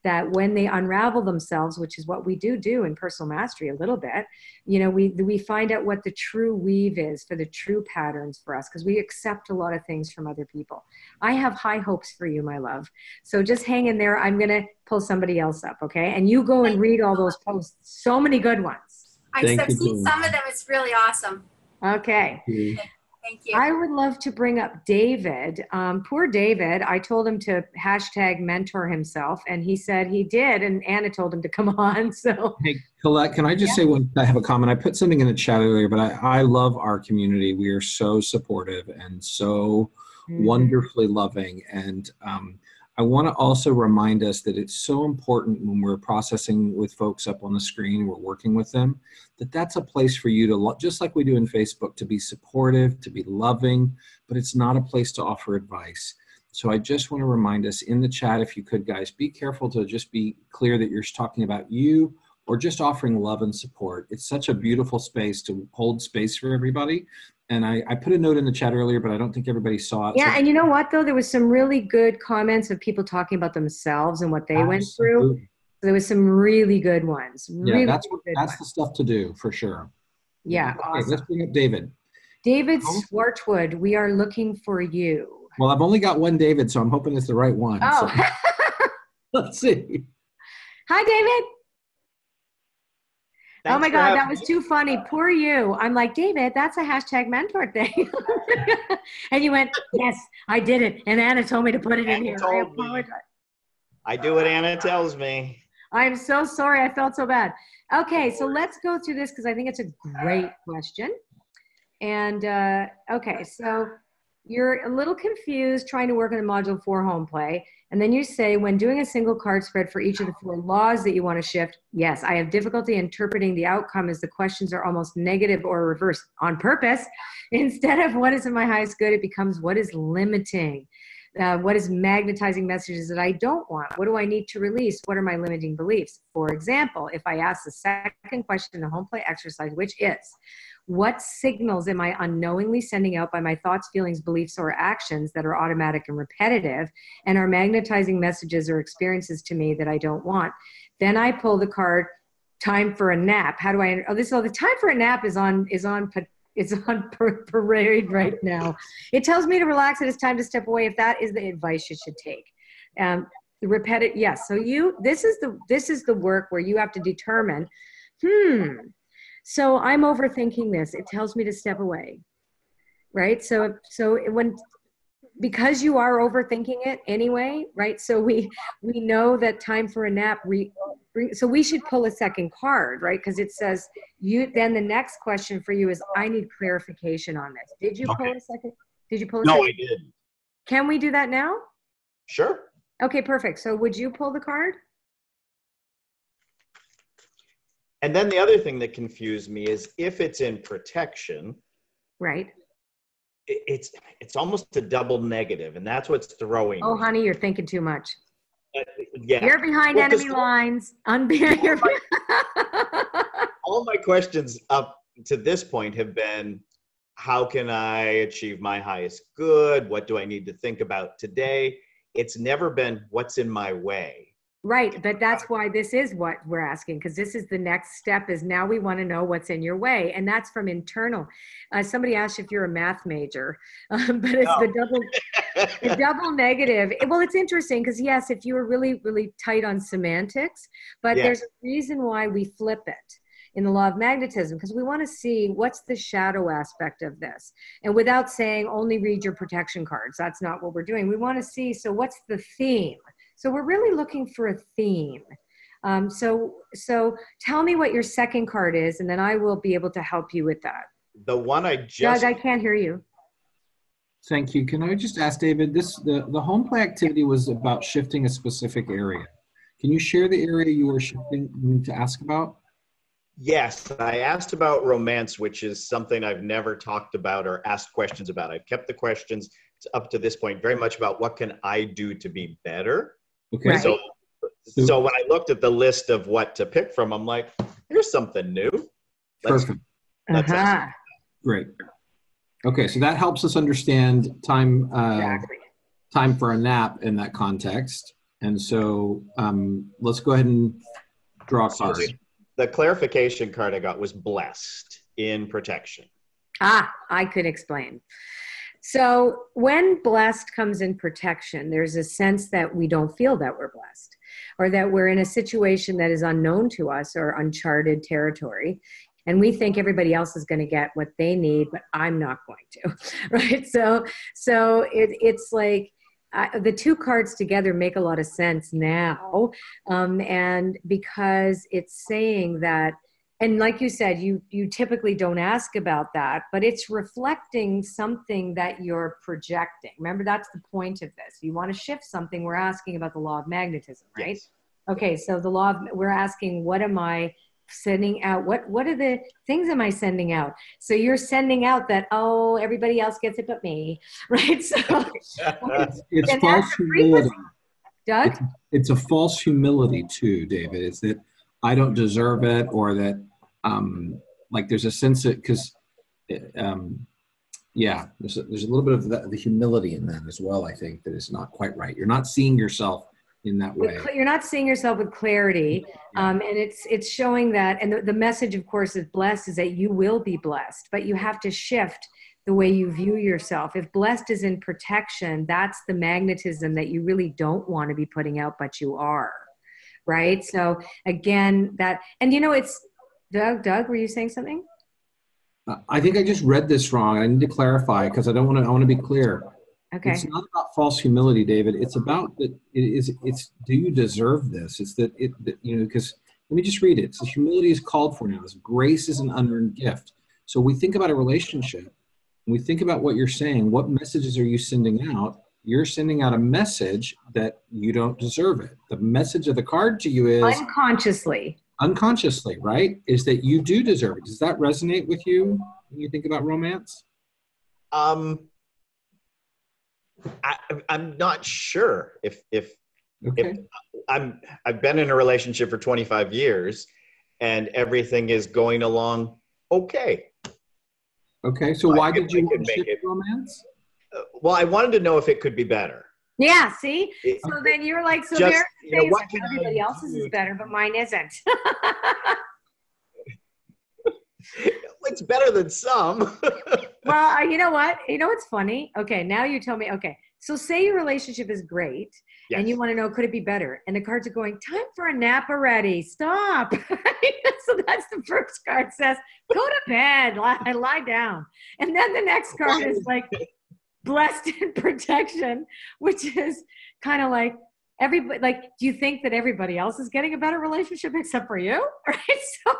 A: that when they unravel themselves, which is what we do in personal mastery a little bit, you know, we find out what the true weave is for the true patterns for us, because we accept a lot of things from other people. I have high hopes for you, my love. So just hang in there. I'm going to pull somebody else up, okay? And you go and read all those posts. So many good ones.
C: I've seen some of them. It's really awesome.
A: Okay.
C: Thank you.
A: I would love to bring up David. Poor David. I told him to hashtag mentor himself, and he said he did, and Anna told him to come on. So,
B: hey, Colette, can I just say I have a comment? I put something in the chat earlier, but I love our community. We are so supportive and so wonderfully loving. And I want to also remind us that it's so important when we're processing with folks up on the screen, we're working with them, that's a place for you to, just like we do in Facebook, to be supportive, to be loving, but it's not a place to offer advice. So I just want to remind us in the chat, if you could, guys, be careful to just be clear that you're talking about you or just offering love and support. It's such a beautiful space to hold space for everybody. And I put a note in the chat earlier, but I don't think everybody saw it.
A: Yeah,
B: so
A: and you know what, though? There was some really good comments of people talking about themselves and what they went through. There was some really good ones. Really
B: that's
A: ones.
B: the stuff to do, for sure.
A: Yeah,
B: Okay,
A: awesome.
B: let's bring up David.
A: David Swartwood, we are looking for you.
B: Well, I've only got one David, so I'm hoping it's the right one.
A: Oh.
B: So. Let's see.
A: Hi, David.
D: Thanks
A: oh my God, that was too funny. Poor you. I'm like, David, that's a hashtag mentor thing. And you went, yes, I did it. And Anna told me to put it in here. I apologize.
D: I do what Anna tells me.
A: I'm so sorry. I felt so bad. Okay, so let's go through this because I think it's a great question. And okay, so you're a little confused trying to work on a module 4 home play. And then you say, when doing a single card spread for each of the 4 laws that you want to shift, yes, I have difficulty interpreting the outcome as the questions are almost negative or reversed on purpose. Instead of what is in my highest good, it becomes what is limiting. What is magnetizing messages that I don't want? What do I need to release? What are my limiting beliefs? For example, if I ask the second question in the home play exercise, which is, what signals am I unknowingly sending out by my thoughts, feelings, beliefs, or actions that are automatic and repetitive and are magnetizing messages or experiences to me that I don't want? Then I pull the card, time for a nap. How do I, so the time for a nap is on parade right now. It tells me to relax and it's time to step away if that is the advice you should take. Yes. So this is the work where you have to determine, so I'm overthinking this. It tells me to step away, right? So because you are overthinking it anyway, right? So we know that time for a nap, so we should pull a second card, right? Because it says then the next question for you is, I need clarification on this. Did you pull a second? Did you pull a second?
D: No, I did.
A: Can we do that now?
D: Sure.
A: Okay, perfect. So would you pull the card?
D: And then the other thing that confused me is if it's in protection,
A: right?
D: It's almost a double negative, and that's what's throwing me.
A: Honey, you're thinking too much.
D: Yeah.
A: You're behind enemy lines.
D: All my questions up to this point have been, how can I achieve my highest good? What do I need to think about today? It's never been what's in my way.
A: Right, but that's why this is what we're asking, because this is the next step is now we want to know what's in your way, and that's from internal. Somebody asked if you're a math major, but it's the double negative. Well, it's interesting because yes, if you were really, really tight on semantics, but there's a reason why we flip it in the law of magnetism, because we want to see what's the shadow aspect of this. And without saying only read your protection cards, that's not what we're doing. We want to see, so what's the theme? So we're really looking for a theme. So tell me what your second card is, and then I will be able to help you with that.
D: The one I just...
A: Doug, I can't hear you.
B: Thank you. Can I just ask David, the home play activity was about shifting a specific area. Can you share the area you were shifting to ask about?
D: Yes, I asked about romance, which is something I've never talked about or asked questions about. I've kept the questions up to this point very much about what can I do to be better.
B: Okay.
A: Right.
D: So when I looked at the list of what to pick from, I'm like, here's something new.
B: Perfect.
D: Let's ask.
B: Great. Okay, so that helps us understand time for a nap in that context. And so let's go ahead and draw a card.
D: The clarification card I got was blessed in protection.
A: I could explain. So when blessed comes in protection, there's a sense that we don't feel that we're blessed, or that we're in a situation that is unknown to us or uncharted territory. And we think everybody else is going to get what they need, but I'm not going to, right? So it's like the two cards together make a lot of sense now. And because it's saying that, and like you said, you typically don't ask about that, but it's reflecting something that you're projecting. Remember, that's the point of this. You want to shift something, we're asking about the law of magnetism, right?
D: Yes.
A: Okay, so the law of, we're asking, what am I sending out? What are the things am I sending out? So you're sending out that, oh, everybody else gets it but me, right? So
B: it's false humility.
A: Doug?
B: It's a false humility too, David. It's that I don't deserve it, or that like there's a sense that, because yeah, there's a little bit of the humility in that as well. I think that is not quite right. You're not seeing yourself in that way.
A: You're not seeing yourself with clarity. And it's showing that, and the message, of course, is blessed, is that you will be blessed, but you have to shift the way you view yourself. If blessed is in protection, that's the magnetism that you really don't want to be putting out, but you are, right? So again, that, and it's, Doug, were you saying something?
B: I think I just read this wrong. I need to clarify, because I want to be clear.
A: Okay.
B: It's not about false humility, David. It's about that. It's do you deserve this? It's that because let me just read it. So humility is called for now. This grace is an unearned gift. So we think about a relationship, and we think about what you're saying. What messages are you sending out? You're sending out a message that you don't deserve it. The message of the card to you is unconsciously, right? Is that you do deserve it. Does that resonate with you when you think about romance?
D: I'm not sure if
B: Okay.
D: I've been in a relationship for 25 years and everything is going along okay.
B: Okay, so why did you want to shift romance?
D: Well, I wanted to know if it could be better.
A: Yeah, see? So then you're like, so
D: Just,
A: there,
D: what can
A: everybody
D: I
A: else's
D: do?
A: is better, but mine isn't.
D: It's better than some.
A: Well, you know what? You know what's funny? Okay, now you tell me, okay, so say your relationship is great,
D: Yes.
A: and you want to know, could it be better? And the cards are going, time for a nap already. Stop. So that's the first card, says, go to bed, lie down. And then the next card is like, blessed in protection, which is kind of like, everybody, like, do you think that everybody else is getting a better relationship except for you? Right? So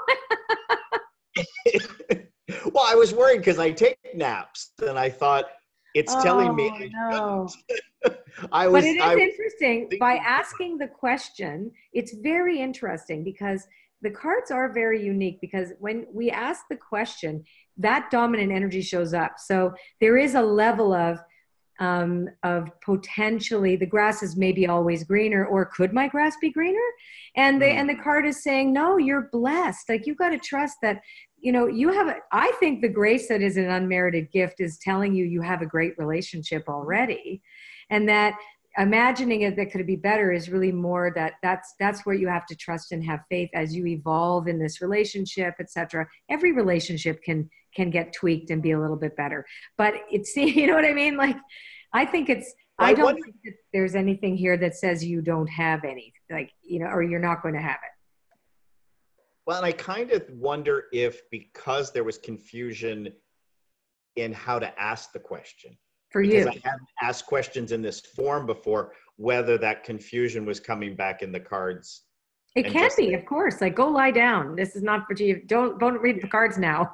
D: Well, I was worried because I take naps, and I thought it's telling me.
A: No.
D: I
A: But
D: was.
A: it is
D: I was
A: interesting.
D: thinking
A: By
D: about
A: asking the question, it's very interesting, because the cards are very unique, because when we ask the question, that dominant energy shows up. So there is a level of potentially the grass is maybe always greener, or could my grass be greener? And the card is saying, no, you're blessed. Like, you've got to trust that, you have, I think the grace that is an unmerited gift is telling you have a great relationship already. And that imagining it that could be better is really more that's where you have to trust and have faith as you evolve in this relationship, etc. Every relationship can get tweaked and be a little bit better, but it's, you know what I mean? Like, I think I don't think that there's anything here that says you don't have any, like, or you're not going to have it.
D: Well, and I kind of wonder if, because there was confusion in how to ask the question,
A: For
D: because
A: you.
D: I haven't asked questions in this form before, whether that confusion was coming back in the cards.
A: It
D: and
A: can
D: just
A: be, of course. Like, go lie down. This is not for you. Don't read the cards now.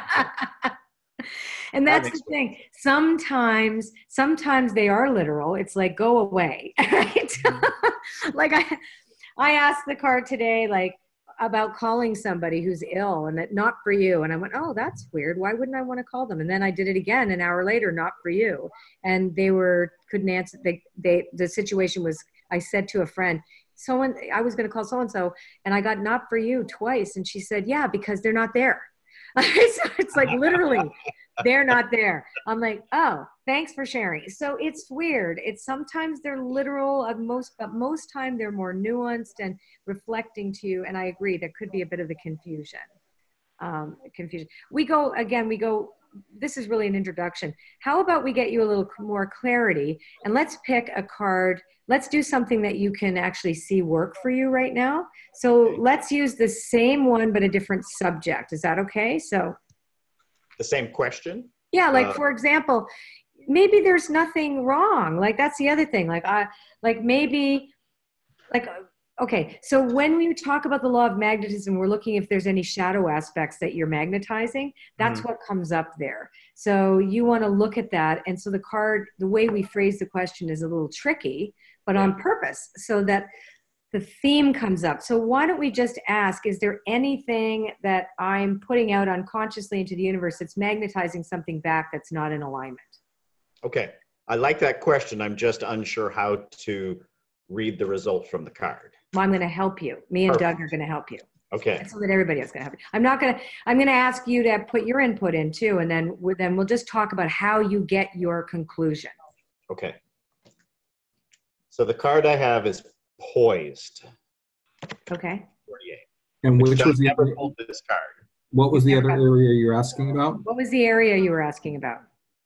A: And that's the thing. Sometimes they are literal. It's like, go away. Right? Like I asked the card today, like, about calling somebody who's ill, and that not for you. And I went, oh, that's weird. Why wouldn't I want to call them? And then I did it again an hour later, not for you. And they couldn't answer. The situation was, I said to a friend, I was going to call so-and-so, and I got not for you twice. And she said, yeah, because they're not there. So it's like literally, they're not there. I'm like, oh, thanks for sharing. So it's weird. It's sometimes they're literal but most time they're more nuanced and reflecting to you. And I agree, there could be a bit of the confusion. We go, this is really an introduction. How about we get you a little more clarity and let's pick a card. Let's do something that you can actually see work for you right now. So let's use the same one, but a different subject. Is that okay? So
D: The same question?
A: yeah, like for example, maybe there's nothing wrong. Like that's the other thing. Okay, so when we talk about the law of magnetism, we're looking if there's any shadow aspects that you're magnetizing. That's what comes up there. So you want to look at that. And so the card, the way we phrase the question is a little tricky, but on purpose, so that the theme comes up. So why don't we just ask, is there anything that I'm putting out unconsciously into the universe that's magnetizing something back that's not in alignment?
D: Okay, I like that question. I'm just unsure how to read the result from the card.
A: Well, I'm going to help you. Me and
D: Perfect.
A: Doug are going to help you.
D: Okay.
A: So that everybody else is going to help you. I'm going to ask you to put your input in too, and then we'll just talk about how you get your conclusion.
D: Okay. So the card I have is Poised.
A: Okay.
D: 48.
B: And which
D: I've
B: was the
D: never pulled this card.
B: what was the other area you're asking about?
A: What was the area you were asking about?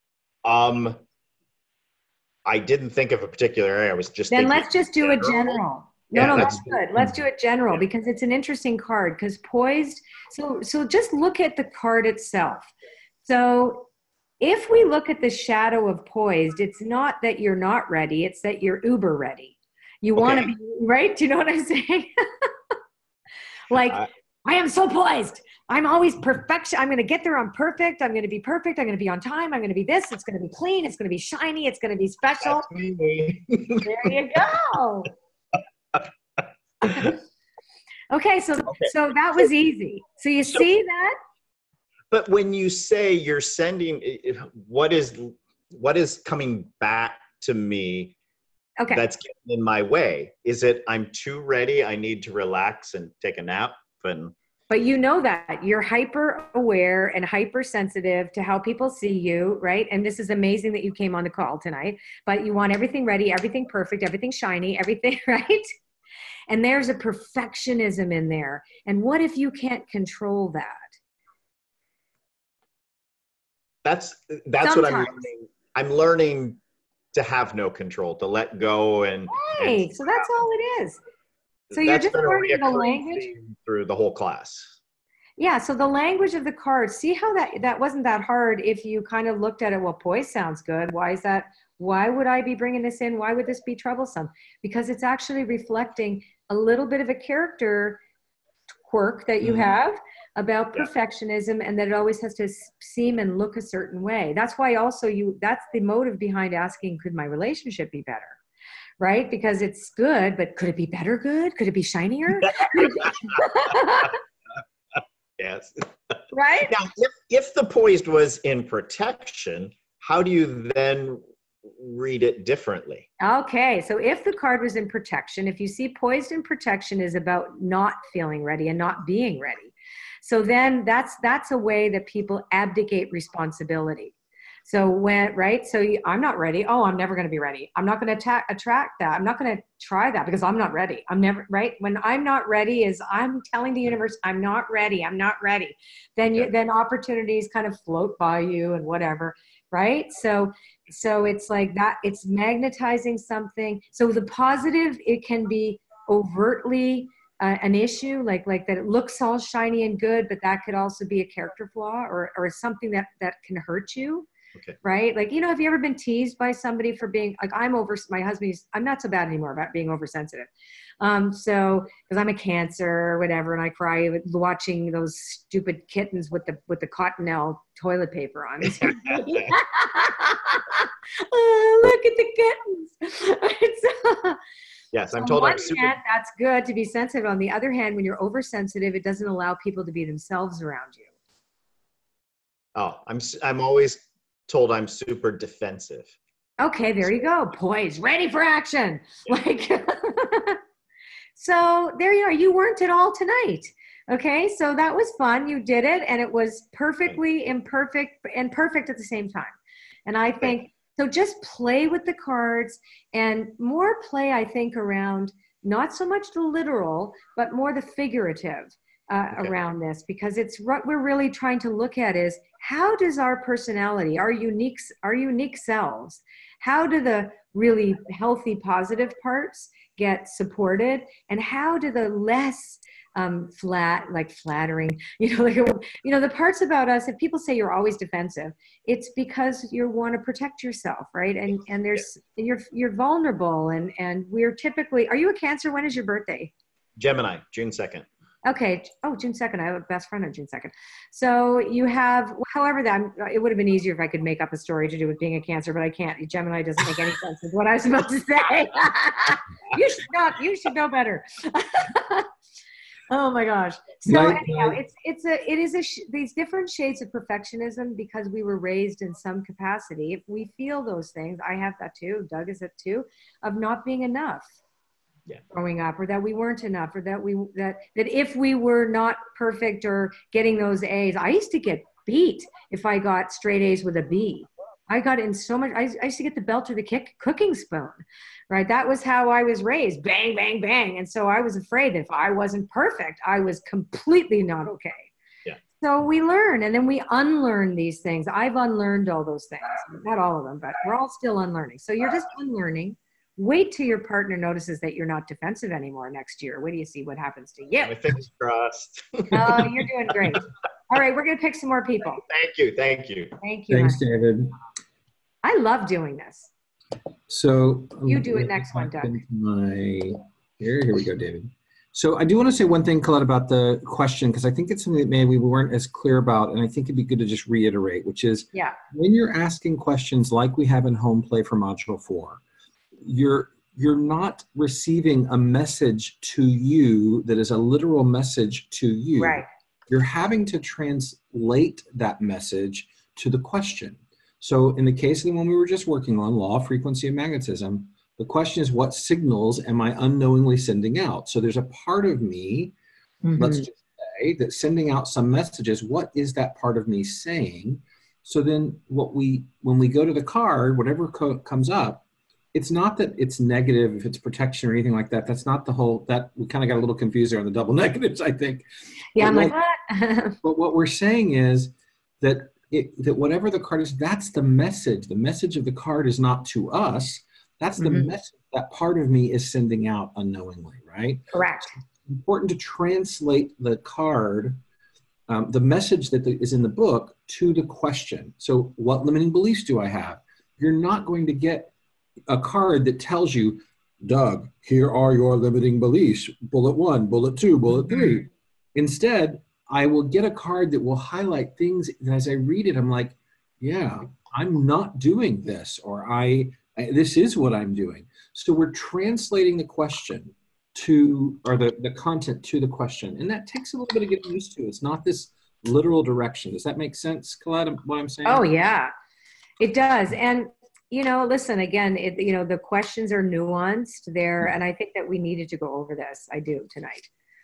D: I didn't think of a particular area. I was just
A: Then
D: thinking
A: let's just do a general. No,
D: that's
A: that's good. Let's do it general because it's an interesting card because poised. So just look at the card itself. So if we look at the shadow of poised, it's not that you're not ready. It's that you're uber ready. You want to be, right? Do you know what I'm saying? Like, I am so poised. I'm always perfection. I'm going to get there. I'm perfect. I'm going to be perfect. I'm going to be on time. I'm going to be this. It's going to be clean. It's going to be shiny. It's going to be special.
D: That's me.
A: There you go. Okay, so that was easy. So you see that?
D: But when you say you're sending, what is coming back to me
A: Okay.
D: that's getting in my way? Is it I'm too ready, I need to relax and take a nap?
A: But you know that you're hyper aware and hypersensitive to how people see you, right? And this is amazing that you came on the call tonight, but you want everything ready, everything perfect, everything shiny, everything, right? And there's a perfectionism in there. And what if you can't control that?
D: That's what I'm learning. I'm learning to have no control, to let go and
A: so that's all it is. So you're just learning the language
D: through the whole class.
A: Yeah. So the language of the cards, see how that wasn't that hard if you kind of looked at it. Well, poise sounds good. Why is that? Why would I be bringing this in? Why would this be troublesome? Because it's actually reflecting a little bit of a character quirk that you have about perfectionism and that it always has to seem and look a certain way. That's why also that's the motive behind asking, could my relationship be better? Right? Because it's good, but could it be better good? Could it be shinier?
D: Yes.
A: Right?
D: Now, if the poised was in protection, how do you then read it differently?
A: Okay. So if the card was in protection, if you see poised in protection is about not feeling ready and not being ready. So then that's a way that people abdicate responsibility. So I'm not ready. Oh, I'm never going to be ready. I'm not going to attract that. I'm not going to try that because I'm not ready. I'm never right. When I'm not ready is I'm telling the universe, I'm not ready. I'm not ready. Then opportunities kind of float by you and whatever. Right. So it's like that. It's magnetizing something. So the positive, it can be overtly an issue like that. It looks all shiny and good, but that could also be a character flaw or something that can hurt you.
D: Okay.
A: Right? Like, have you ever been teased by somebody for being like, I'm not so bad anymore about being oversensitive. So, cause I'm a Cancer or whatever. And I cry watching those stupid kittens with the Cottonelle toilet paper on. Oh, look at the kittens.
D: Yes. I'm told I'm super.
A: That's good to be sensitive. On the other hand, when you're oversensitive, it doesn't allow people to be themselves around you.
D: Oh, I'm always told I'm super defensive.
A: Okay, there you go. Poised, ready for action. Like, so there you are. You weren't at all tonight. Okay, so that was fun. You did it, and it was perfectly imperfect and perfect at the same time. And I think so. Just play with the cards, and more play, I think, around not so much the literal, but more the figurative around this, because it's what we're really trying to look at is how does our personality, our unique selves, how do the really healthy, positive parts get supported, and how do the less flattering, the parts about us, if people say you're always defensive, it's because you want to protect yourself, right? And you're vulnerable, and we're typically, are you a Cancer? When is your birthday?
D: Gemini, June 2nd.
A: Okay. Oh, June 2nd. I have a best friend on June 2nd. So you have, however, it would have been easier if I could make up a story to do with being a Cancer, but I can't. Gemini doesn't make any sense with what I was supposed to say. You should know better. Oh my gosh. So anyhow, these different shades of perfectionism because we were raised in some capacity. If we feel those things, I have that too, Doug is it too, of not being enough. Growing up, or that we weren't enough, or that if we were not perfect or getting those A's, I used to get beat if I got straight A's with a B. I got in so much. I used to get the belt or the cooking spoon, right? That was how I was raised, bang, bang, bang. And so I was afraid that if I wasn't perfect, I was completely not okay. Yeah. So we learn, and then we unlearn these things. I've unlearned all those things, not all of them, but we're all still unlearning. So you're just unlearning. Wait till your partner notices that you're not defensive anymore next year. Wait do you see what happens to you?
D: My fingers crossed.
A: Oh, you're doing great. All right, we're going to pick some more people.
D: Thank you.
A: Thank you.
B: Thanks, David.
A: I love doing this.
B: So
A: you do it next one, Doug.
B: Here we go, David. So I do want to say one thing, Colette, about the question, because I think it's something that maybe we weren't as clear about, and I think it'd be good to just reiterate, which is when you're asking questions like we have in Home Play for Module 4, you're not receiving a message to you that is a literal message to you.
A: Right.
B: You're having to translate that message to the question. So in the case of the one we were just working on, law, frequency, and magnetism, the question is, what signals am I unknowingly sending out? So there's a part of me, let's just say, that's sending out some messages. What is that part of me saying? So then when we go to the card, whatever comes up, it's not that it's negative, if it's protection or anything like that. That's not the whole, that we kind of got a little confused there on the double negatives, I think.
A: Yeah, I'm like, what?
B: But what we're saying is that whatever the card is, that's the message. The message of the card is not to us. That's the message that part of me is sending out unknowingly, right?
A: Correct.
B: So it's important to translate the card, the message that is in the book, to the question. So what limiting beliefs do I have? You're not going to get a card that tells you, Doug, here are your limiting beliefs, bullet 1, bullet 2, bullet 3. Instead, I will get a card that will highlight things that as I read it, I'm like, yeah, I'm not doing this, or this is what I'm doing. So we're translating the question or the content to the question. And that takes a little bit of getting used to. It's not this literal direction. Does that make sense, Colette, what I'm saying?
A: Oh, yeah, it does. And listen, again, the questions are nuanced there. And I think that we needed to go over this. I do tonight.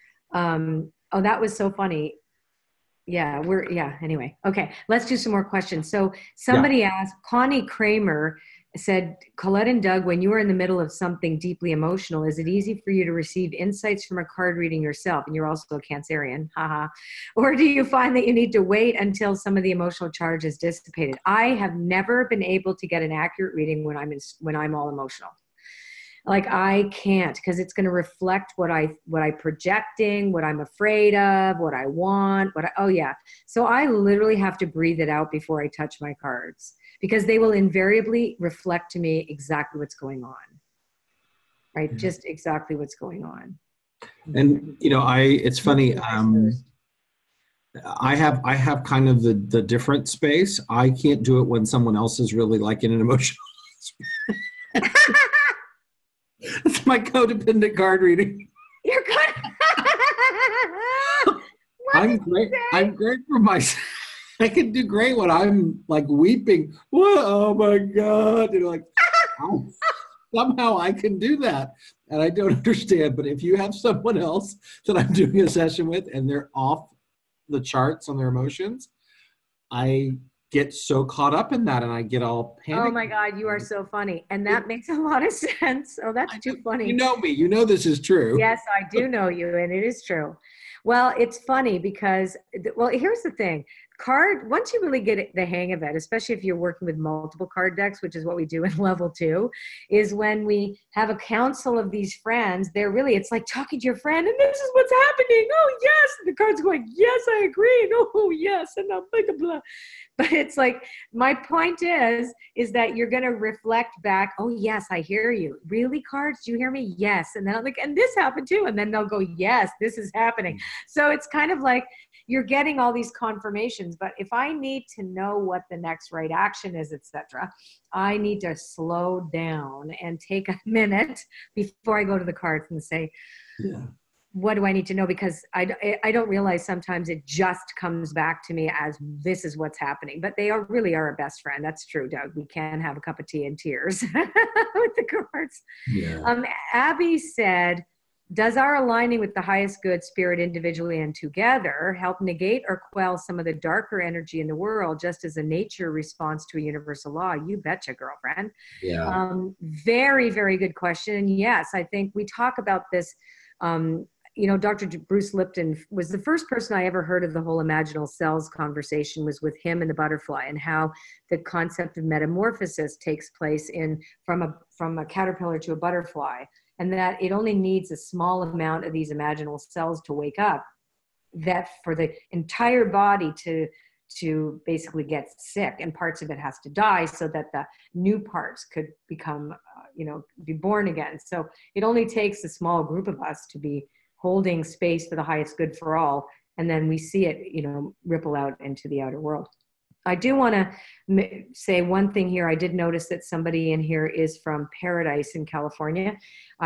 A: Oh, that was so funny. Yeah, anyway. Okay, let's do some more questions. So somebody asked, Connie Kramer said, Colette and Doug, when you are in the middle of something deeply emotional, is it easy for you to receive insights from a card reading yourself? And you're also a Cancerian, haha. Or do you find that you need to wait until some of the emotional charge is dissipated? I have never been able to get an accurate reading when I'm all emotional. Like I can't, because it's going to reflect what I'm projecting, what I'm afraid of, what I want, So I literally have to breathe it out before I touch my cards, because they will invariably reflect to me exactly what's going on, right? Mm-hmm. Just exactly what's going on.
B: And, it's funny. I have kind of the different space. I can't do it when someone else is really like in an emotional space. That's my codependent card reading.
A: You're good.
B: I'm great for myself. I can do great when I'm like weeping. Whoa, oh my God. And like, somehow I can do that. And I don't understand. But if you have someone else that I'm doing a session with and they're off the charts on their emotions, I get so caught up in that and I get all panicked.
A: Oh my God, you are so funny. And that makes a lot of sense. Oh, that's too funny.
B: You know me, you know this is true.
A: Yes, I do know you, and it is true. Well, it's funny because, well, here's the thing. Once you really get the hang of it, especially if you're working with multiple card decks, which is what we do in level 2, is when we have a council of these friends, it's like talking to your friend, and this is what's happening. Oh, yes. And the card's going, yes, I agree. And oh, yes. And blah, blah, blah. But it's like, my point is that you're going to reflect back, oh, yes, I hear you. Really, cards? Do you hear me? Yes. And then I'm like, and this happened too. And then they'll go, yes, this is happening. So it's kind of like you're getting all these confirmations. But if I need to know what the next right action is, etc., I need to slow down and take a minute before I go to the cards and say, what do I need to know? Because I don't realize sometimes it just comes back to me as this is what's happening. But they really are a best friend. That's true, Doug. We can have a cup of tea and tears with the cards.
B: Yeah.
A: Abby said, does our aligning with the highest good spirit individually and together help negate or quell some of the darker energy in the world, just as a nature response to a universal law? You betcha, girlfriend.
B: Yeah.
A: Very, very good question. And yes, I think we talk about this. Dr. Bruce Lipton was the first person I ever heard of the whole imaginal cells conversation, was with him and the butterfly, and how the concept of metamorphosis takes place from a caterpillar to a butterfly, and that it only needs a small amount of these imaginal cells to wake up, that for the entire body to basically get sick, and parts of it has to die so that the new parts could become, be born again. So it only takes a small group of us to be holding space for the highest good for all. And then we see it, ripple out into the outer world. I do want to say one thing here. I did notice that somebody in here is from Paradise in California.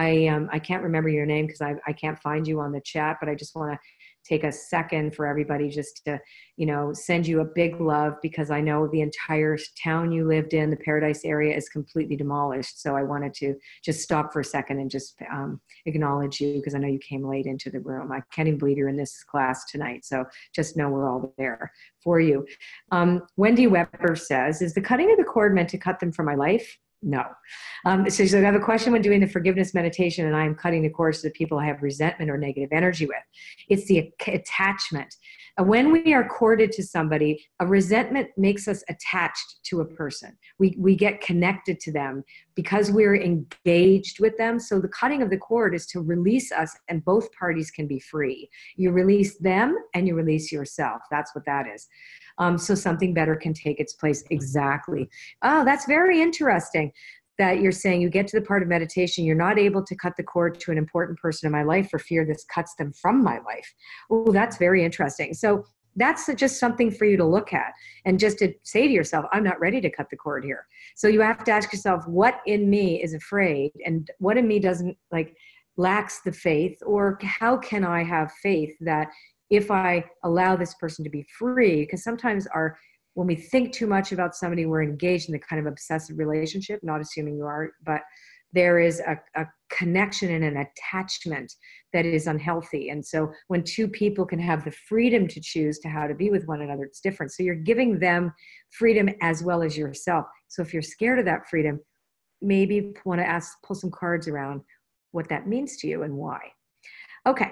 A: I can't remember your name because I can't find you on the chat, but I just want to take a second for everybody just to, send you a big love, because I know the entire town you lived in, the Paradise area, is completely demolished. So I wanted to just stop for a second and just acknowledge you, because I know you came late into the room. I can't even believe you're in this class tonight. So just know we're all there for you. Wendy Weber says, is the cutting of the cord meant to cut them from my life? No. So I have a question when doing the forgiveness meditation and I am cutting the cords to the people I have resentment or negative energy with. It's the attachment. When we are corded to somebody, a resentment makes us attached to a person. We get connected to them because we're engaged with them. So the cutting of the cord is to release us, and both parties can be free. You release them and you release yourself. That's what that is. So something better can take its place. Exactly. Oh, that's very interesting that you're saying you get to the part of meditation, you're not able to cut the cord to an important person in my life for fear this cuts them from my life. Oh, that's very interesting. So that's just something for you to look at and just to say to yourself, I'm not ready to cut the cord here. So you have to ask yourself, what in me is afraid, and what in me doesn't lacks the faith, or how can I have faith that if I allow this person to be free? Because sometimes when we think too much about somebody, we're engaged in the kind of obsessive relationship, not assuming you are, but there is a connection and an attachment that is unhealthy. And so when two people can have the freedom to choose how to be with one another, it's different. So you're giving them freedom as well as yourself. So if you're scared of that freedom, maybe want to pull some cards around what that means to you and why. Okay.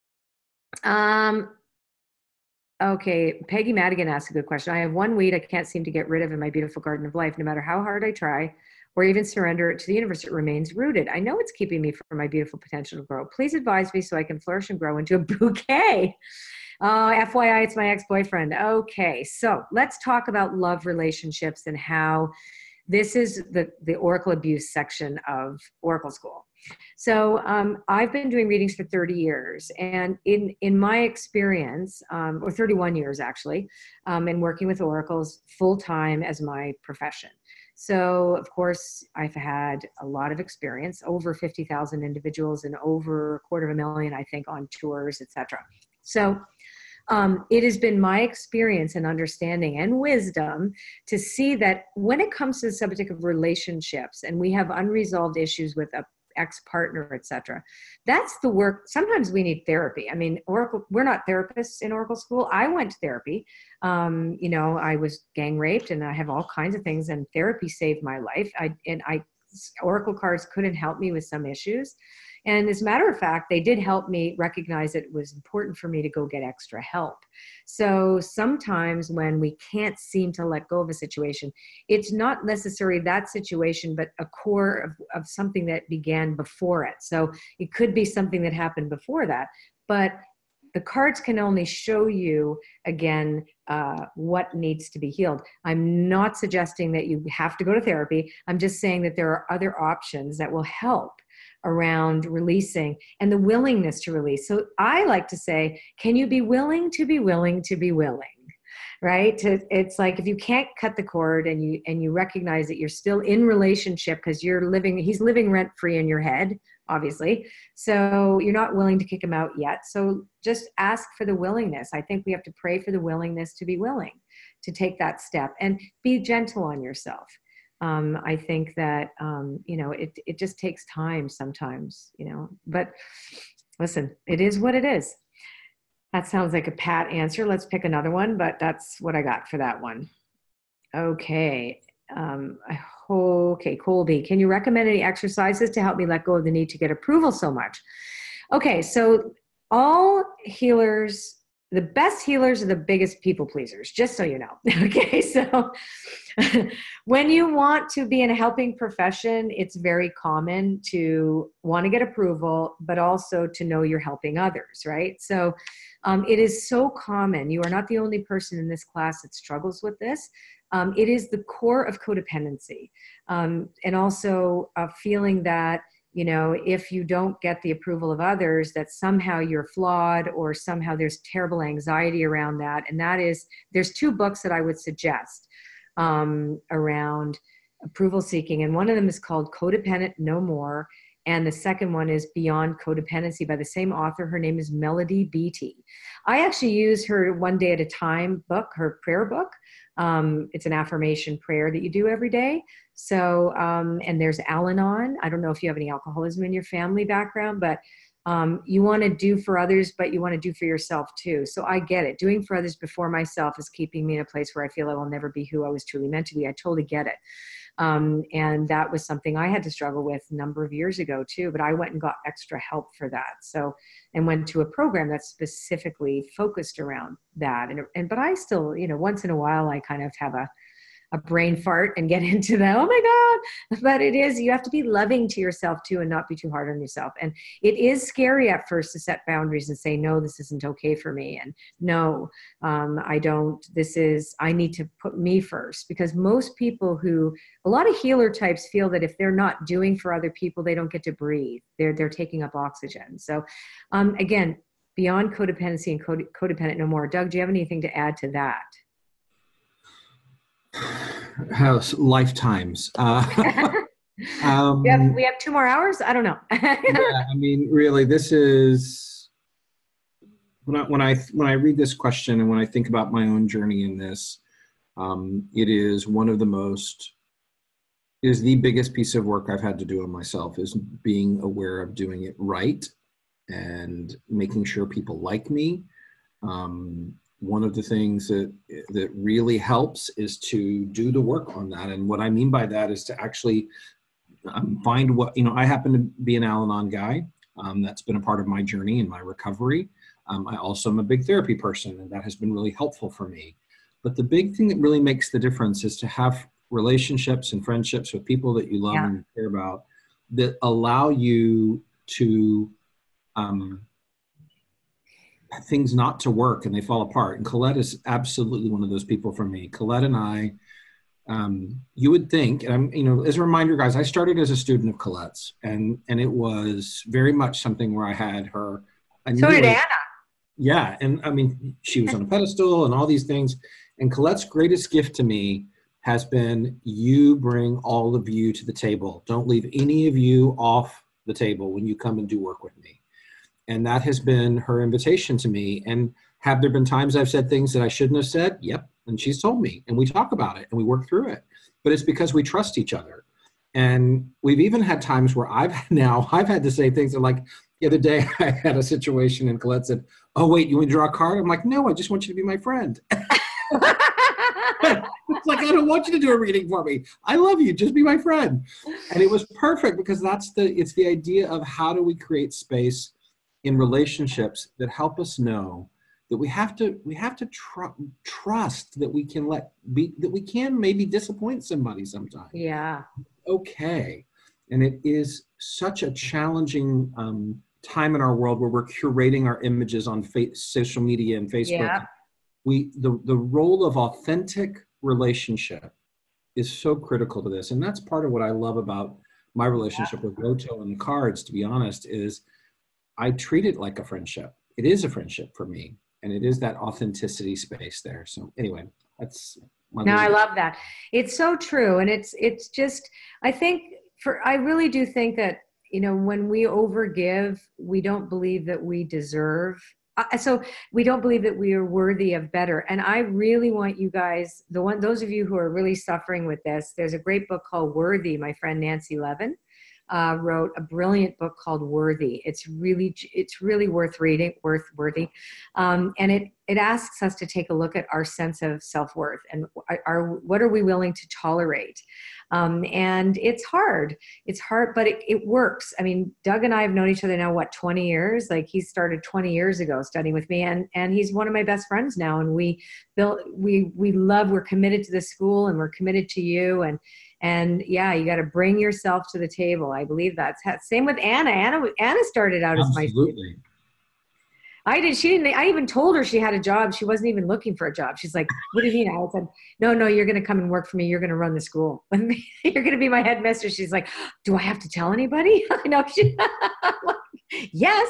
A: Okay, Peggy Madigan asked a good question. I have one weed I can't seem to get rid of in my beautiful garden of life. No matter how hard I try or even surrender it to the universe, it remains rooted. I know it's keeping me from my beautiful potential to grow. Please advise me so I can flourish and grow into a bouquet. FYI, it's my ex-boyfriend. Okay, so let's talk about love relationships and how this is the Oracle abuse section of Oracle School. So I've been doing readings for 30 years, and in my experience, or 31 years actually, and working with oracles full-time as my profession. So of course, I've had a lot of experience, over 50,000 individuals and over 250,000, I think, on tours, etc. So It has been my experience and understanding and wisdom to see that when it comes to the subject of relationships and we have unresolved issues with a ex-partner, etc., that's the work. Sometimes we need therapy. I mean, Oracle, we're not therapists in Oracle School. I went to therapy. I was gang raped and I have all kinds of things, and therapy saved my life. Oracle cards couldn't help me with some issues. And as a matter of fact, they did help me recognize that it was important for me to go get extra help. So sometimes when we can't seem to let go of a situation, it's not necessarily that situation, but a core of something that began before it. So it could be something that happened before that, but the cards can only show you, again, what needs to be healed. I'm not suggesting that you have to go to therapy. I'm just saying that there are other options that will help around releasing and the willingness to release. So I like to say, can you be willing to be willing to be willing? Right? It's like if you can't cut the cord and you recognize that you're still in relationship because he's living rent free in your head, obviously. So you're not willing to kick him out yet. So just ask for the willingness. I think we have to pray for the willingness to be willing to take that step and be gentle on yourself. I think that, it just takes time sometimes, but listen, it is what it is. That sounds like a pat answer. Let's pick another one, but that's what I got for that one. Okay. Okay, Colby, can you recommend any exercises to help me let go of the need to get approval so much? Okay, so all healers, the best healers are the biggest people pleasers, just so you know. Okay, so when you want to be in a helping profession, it's very common to want to get approval, but also to know you're helping others, right? So it is so common. You are not the only person in this class that struggles with this. It is the core of codependency. And also a feeling that, if you don't get the approval of others, that somehow you're flawed or somehow there's terrible anxiety around that. And there's two books that I would suggest around approval seeking. And one of them is called Codependent No More. And the second one is Beyond Codependency by the same author. Her name is Melody Beattie. I actually use her One Day at a Time book, her prayer book. It's an affirmation prayer that you do every day. So, and there's Al-Anon. I don't know if you have any alcoholism in your family background, but you want to do for others, but you want to do for yourself too. So I get it. Doing for others before myself is keeping me in a place where I feel I will never be who I was truly meant to be. I totally get it. And that was something I had to struggle with a number of years ago too, but I went and got extra help for that. So, and went to a program that's specifically focused around that. But I still, once in a while, I kind of have a brain fart and get into the, oh my God, but you have to be loving to yourself too and not be too hard on yourself. And it is scary at first to set boundaries and say, no, this isn't okay for me. And no, I need to put me first, because most people a lot of healer types feel that if they're not doing for other people, they don't get to breathe. They're taking up oxygen. So again, Beyond Codependency and Codependent No More. Doug, do you have anything to add to that?
B: House lifetimes.
A: We have 2 more hours. I don't know.
B: Yeah, I mean, really, this is when I read this question and when I think about my own journey in this, it is the biggest piece of work I've had to do on myself, is being aware of doing it right and making sure people like me. One of the things that really helps is to do the work on that. And what I mean by that is to actually find I happen to be an Al-Anon guy. That's been a part of my journey and my recovery. I also am a big therapy person, and that has been really helpful for me. But the big thing that really makes the difference is to have relationships and friendships with people that you love and care about, that allow you to things not to work and they fall apart. And Colette is absolutely one of those people for me. Colette and I, you would think, and as a reminder, guys, I started as a student of Colette's, and it was very much something where I had her.
A: So did Anna.
B: Yeah, and I mean, she was on a pedestal and all these things. And Colette's greatest gift to me has been, you bring all of you to the table. Don't leave any of you off the table when you come and do work with me. And that has been her invitation to me. And Have there been times I've said things that I shouldn't have said? Yep. And she's told me, and we talk about it and we work through it. But it's because we trust each other. And we've even had times where I've had to say things that, like, the other day I had a situation and Colette said, "Oh, wait, you want to draw a card?" I'm like, "No, I just want you to be my friend." It's like, I don't want you to do a reading for me. I love you. Just be my friend. And it was perfect because it's the idea of how do we create space in relationships that help us know that we have to trust that we can maybe disappoint somebody sometimes.
A: Yeah.
B: Okay. And it is such a challenging time in our world where we're curating our images on social media and Facebook.
A: Yeah.
B: The role of authentic relationship is so critical to this. And that's part of what I love about my relationship with Roto and the cards, to be honest, is I treat it like a friendship. It is a friendship for me. And it is that authenticity space there. So anyway, that's my
A: No, I love that. It's so true. And it's just, I really do think that, when we overgive, we don't believe that we deserve. So we don't believe that we are worthy of better. And I really want you guys, those of you who are really suffering with this, there's a great book called Worthy. My friend Nancy Levin wrote a brilliant book called Worthy. It's really worth reading, worthy. And it asks us to take a look at our sense of self-worth and what are we willing to tolerate? And it's hard, but it works. I mean, Doug and I have known each other now, 20 years? Like, he started 20 years ago studying with me, and he's one of my best friends now. And we're committed to the school, and we're committed to you. And yeah, you got to bring yourself to the table. I believe that's same with Anna. Anna started out as my student. I even told her she had a job. She wasn't even looking for a job. She's like, "What do you mean?" I said, no, you're going to come and work for me. You're going to run the school. You're going to be my headmistress. She's like, "Do I have to tell anybody?" I know. Yes.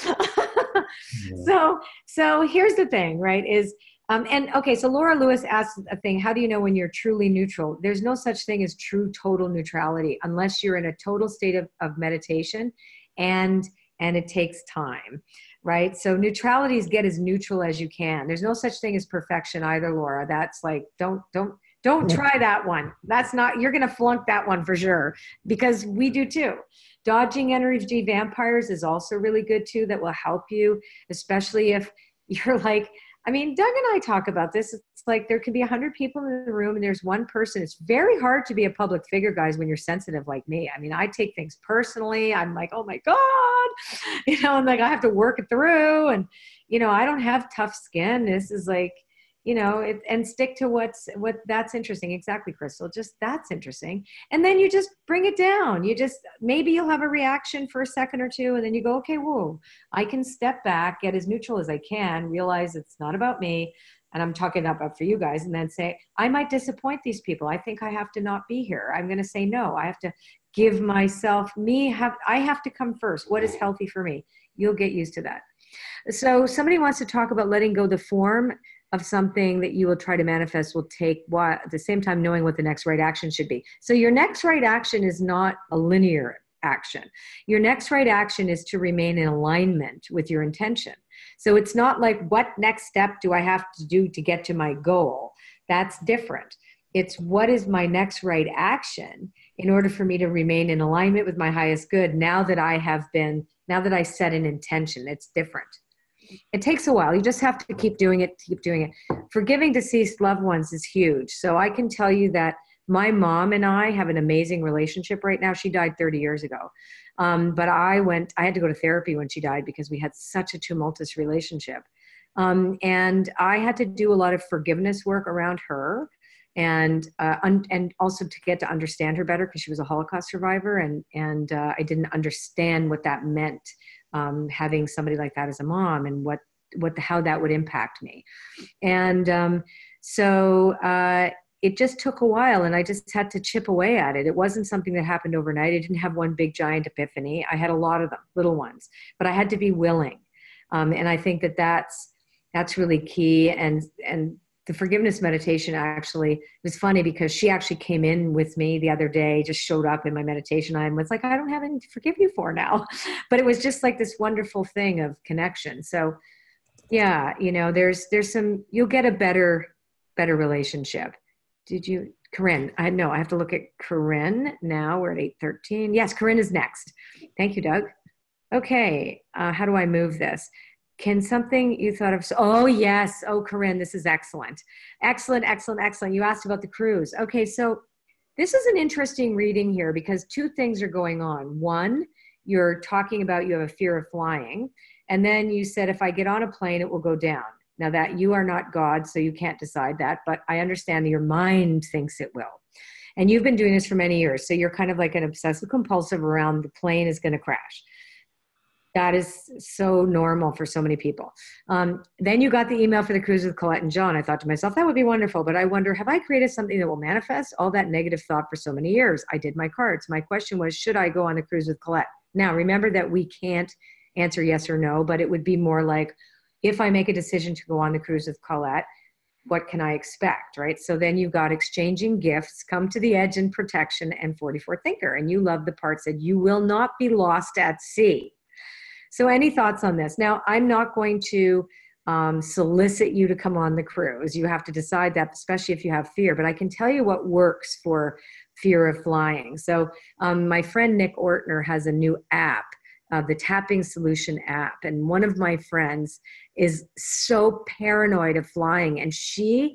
A: Yeah. So here's the thing, right? So Laura Lewis asked a thing, how do you know when you're truly neutral? There's no such thing as true total neutrality unless you're in a total state of meditation, and it takes time. Right? So neutrality is get as neutral as you can. There's no such thing as perfection either, Laura. That's like, don't try that one. You're going to flunk that one for sure, because we do too. Dodging energy vampires is also really good too. That will help you, especially if you're like, Doug and I talk about this. It's like there can be 100 people in the room and there's one person. It's very hard to be a public figure, guys, when you're sensitive like me. I take things personally. I'm like, oh my God, I'm like, I have to work it through. And, I don't have tough skin. This is like, and stick to what that's interesting. Exactly, Crystal. Just that's interesting. And then you just bring it down. Maybe you'll have a reaction for a second or two, and then you go, okay, whoa, I can step back, get as neutral as I can, realize it's not about me. And I'm talking about for you guys, and then say, I might disappoint these people. I think I have to not be here. I'm going to say no. I have to give myself, I have to come first. What is healthy for me? You'll get used to that. So somebody wants to talk about letting go the form of something that you will try to manifest will take at the same time knowing what the next right action should be. So your next right action is not a linear action. Your next right action is to remain in alignment with your intention. So it's not like, what next step do I have to do to get to my goal? That's different. It's what is my next right action in order for me to remain in alignment with my highest good now that I set an intention. It's different. It takes a while. You just have to keep doing it. Forgiving deceased loved ones is huge. So I can tell you that my mom and I have an amazing relationship right now. She died 30 years ago. But I had to go to therapy when she died because we had such a tumultuous relationship. And I had to do a lot of forgiveness work around her, and also to get to understand her better, because she was a Holocaust survivor, and I didn't understand what that meant, having somebody like that as a mom, and how that would impact me. And so it just took a while, and I just had to chip away at it. It wasn't something that happened overnight. I didn't have one big giant epiphany. I had a lot of them, little ones, but I had to be willing. And I think that's really key. And the forgiveness meditation actually was funny, because she actually came in with me the other day, just showed up in my meditation. I was like, I don't have anything to forgive you for now. But it was just like this wonderful thing of connection. So Yeah, there's some, you'll get a better relationship. Did you, Corinne? I know I have to look at Corinne now. We're at 8:13. Yes, Corinne is next. Thank you, Doug. Okay, how do I move this? Can something you thought of? Oh, yes. Oh, Corinne, this is excellent. Excellent, excellent, excellent. You asked about the cruise. Okay, so this is an interesting reading here because two things are going on. One, you're talking about you have a fear of flying. And then you said, if I get on a plane, it will go down. Now that you are not God, so you can't decide that, but I understand that your mind thinks it will. And you've been doing this for many years. So you're kind of like an obsessive compulsive around the plane is going to crash. That is so normal for so many people. Then you got the email for the cruise with Colette and John. I thought to myself, that would be wonderful. But I wonder, have I created something that will manifest all that negative thought for so many years? I did my cards. My question was, should I go on the cruise with Colette? Now, remember that we can't answer yes or no, but it would be more like, if I make a decision to go on the cruise with Colette, what can I expect, right? So then you got exchanging gifts, come to the edge and protection, and 44 thinker. And you love the parts that you will not be lost at sea. So any thoughts on this? Now, I'm not going to solicit you to come on the cruise. You have to decide that, especially if you have fear. But I can tell you what works for fear of flying. So my friend Nick Ortner has a new app, the Tapping Solution app. And one of my friends is so paranoid of flying. And she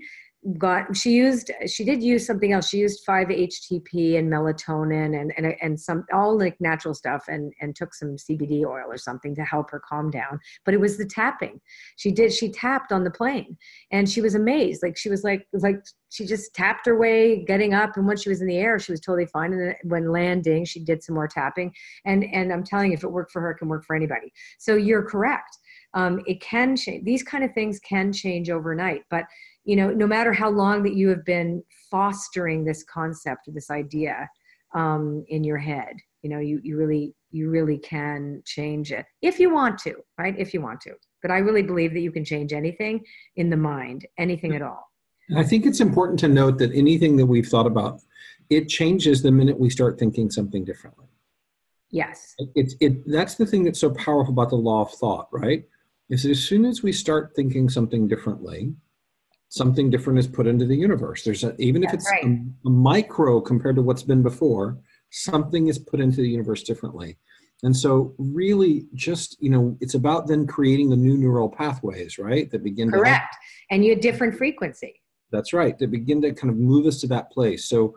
A: did use something else. She used 5-HTP and melatonin and some all like natural stuff and took some CBD oil or something to help her calm down. But it was the tapping. She tapped on the plane and she was amazed. Like she was like she just tapped her way getting up. And once she was in the air, she was totally fine. And then when landing, she did some more tapping. And I'm telling you, if it worked for her, it can work for anybody. So you're correct. It can change. These kind of things can change overnight, but no matter how long that you have been fostering this concept or this idea in your head, you really can change it if you want to, right? If you want to. But I really believe that you can change anything in the mind, anything at all.
B: I think it's important to note that anything that we've thought about, it changes the minute we start thinking something differently.
A: Yes.
B: That's the thing that's so powerful about the law of thought, right? Is as soon as we start thinking something differently, something different is put into the universe. Even if it's right. a micro compared to what's been before, something is put into the universe differently. And so really just, it's about then creating the new neural pathways, right? That begin
A: Correct. And you have different frequency.
B: That's right. That begin to kind of move us to that place. So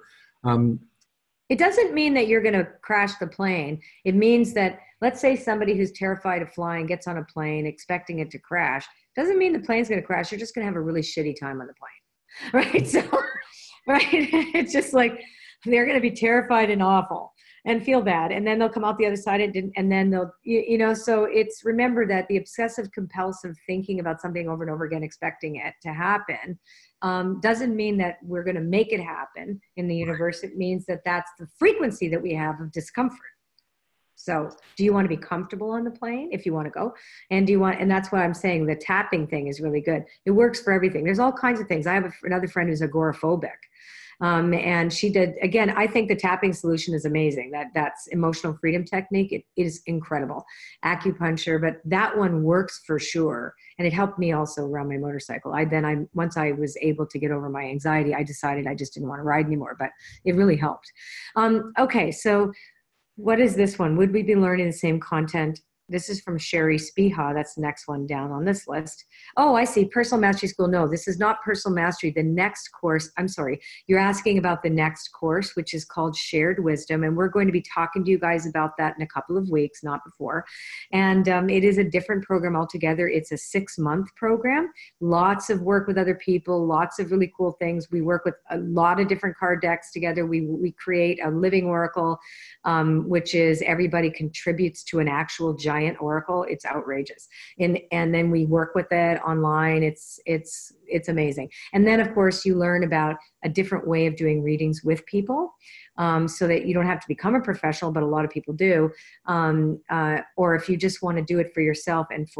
A: it doesn't mean that you're going to crash the plane. It means that, let's say somebody who's terrified of flying gets on a plane expecting it to crash. Doesn't mean the plane's going to crash. You're just going to have a really shitty time on the plane, right? So, right? It's just like they're going to be terrified and awful and feel bad. And then they'll come out the other side and then they'll, so it's, remember that the obsessive compulsive thinking about something over and over again, expecting it to happen, doesn't mean that we're going to make it happen in the universe. It means that that's the frequency that we have of discomfort. So do you want to be comfortable on the plane if you want to go? And and that's what I'm saying, the tapping thing is really good. It works for everything. There's all kinds of things. I have another friend who's agoraphobic. And she did, again, I think the tapping solution is amazing. That's emotional freedom technique. It is incredible. Acupuncture, but that one works for sure. And it helped me also around my motorcycle. Once I was able to get over my anxiety, I decided I just didn't want to ride anymore, but it really helped. Okay. So what is this one? Would we be learning the same content? This is from Sherry Spiha. That's the next one down on this list. Oh, I see. Personal Mastery School. No, this is not Personal Mastery. The next course, I'm sorry, you're asking about the next course, which is called Shared Wisdom. And we're going to be talking to you guys about that in a couple of weeks, not before. And it is a different program altogether. It's a 6-month program. Lots of work with other people, lots of really cool things. We work with a lot of different card decks together. We create a living oracle, which is everybody contributes to an actual giant oracle. It's outrageous. And then we work with it online. It's amazing. And then of course you learn about a different way of doing readings with people, so that you don't have to become a professional, but a lot of people do. Or if you just want to do it for yourself and for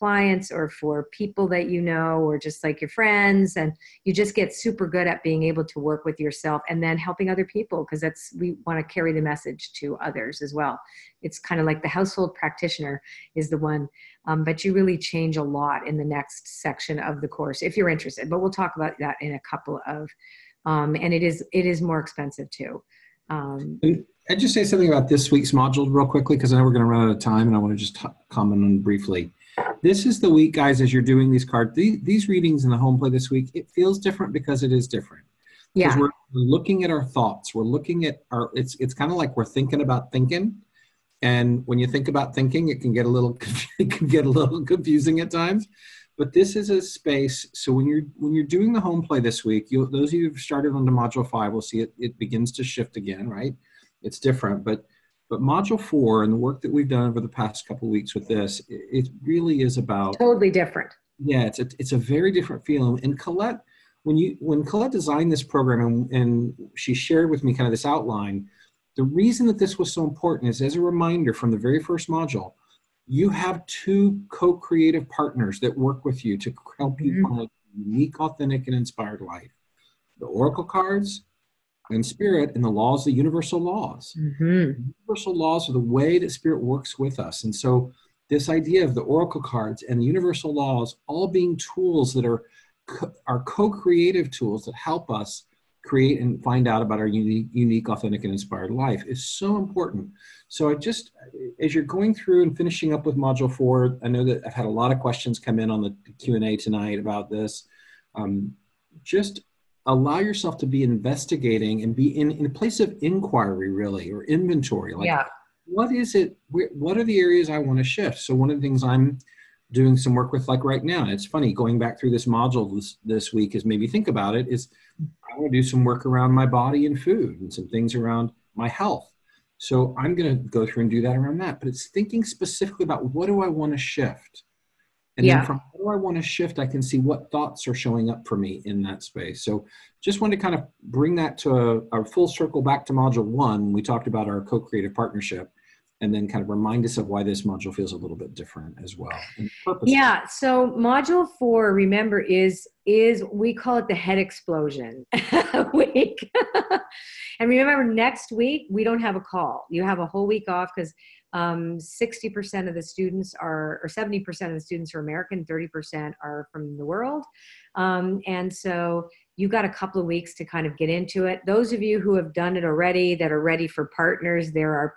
A: clients or for people that you know, or just like your friends. And you just get super good at being able to work with yourself and then helping other people, because we want to carry the message to others as well. It's kind of like the household practitioner is the one, but you really change a lot in the next section of the course if you're interested. But we'll talk about that in a couple of, and it is more expensive too.
B: And I'd just say something about this week's module real quickly, because I know we're going to run out of time, and I want to just comment on briefly. This is the week, guys, as you're doing these cards, these readings in the home play this week, it feels different because it is different.
A: Yeah.
B: Because we're looking at our thoughts. We're looking at it's kind of like we're thinking about thinking. And when you think about thinking, it can get a little confusing at times. But this is a space. So when you're doing the home play this week, those of you who've started on to module 5 will see it begins to shift again, right? It's different, but module 4 and the work that we've done over the past couple of weeks with this, it really is about
A: Totally different.
B: Yeah, it's a very different feeling. And Colette, when Colette designed this program and she shared with me kind of this outline, the reason that this was so important is, as a reminder from the very first module, you have 2 co-creative partners that work with you to help you find a unique, authentic, and inspired life. The Oracle cards and Spirit and the laws, the universal laws. The universal laws are the way that Spirit works with us. And so this idea of the Oracle cards and the universal laws all being tools that are co-creative tools that help us create and find out about our unique, authentic, and inspired life is so important. So as you're going through and finishing up with module 4, I know that I've had a lot of questions come in on the Q&A tonight about this. Just allow yourself to be investigating and be in a place of inquiry, really, or inventory. Like, what is it? What are the areas I want to shift? So one of the things I'm doing some work with, like right now, and it's funny, going back through this module this week has made me think about it, is I want to do some work around my body and food and some things around my health. So I'm going to go through and do that around that. But it's thinking specifically about, what do I want to shift? And then from what do I want to shift, I can see what thoughts are showing up for me in that space. So just want to kind of bring that to a full circle back to module 1. We talked about our co-creative partnership, and then kind of remind us of why this module feels a little bit different as well.
A: Yeah, so module 4, remember, is we call it the head explosion week. And remember, next week, we don't have a call. You have a whole week off, because 60% of the students or 70% of the students are American, 30% are from the world. And so you got a couple of weeks to kind of get into it. Those of you who have done it already, that are ready for partners, there are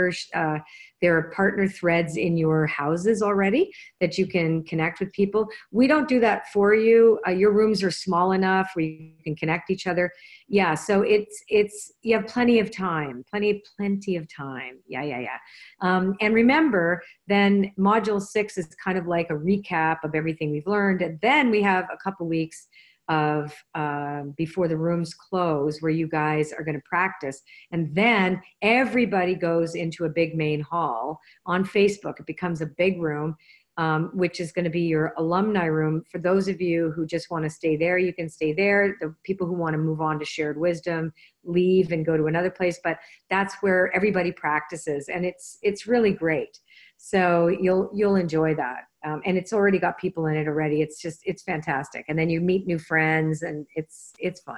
A: partner threads in your houses already that you can connect with people. We don't do that for you. Your rooms are small enough where you can connect each other. Yeah, so you have plenty of time, plenty of time. Yeah. And remember, then module 6 is kind of like a recap of everything we've learned. And then we have a couple weeks of before the rooms close, where you guys are going to practice. And then everybody goes into a big main hall on Facebook. It becomes a big room, which is going to be your alumni room. For those of you who just want to stay there, you can stay there. The people who want to move on to shared wisdom, leave and go to another place. But that's where everybody practices, and it's really great. So you'll enjoy that. And it's already got people in it already. It's fantastic. And then you meet new friends, and it's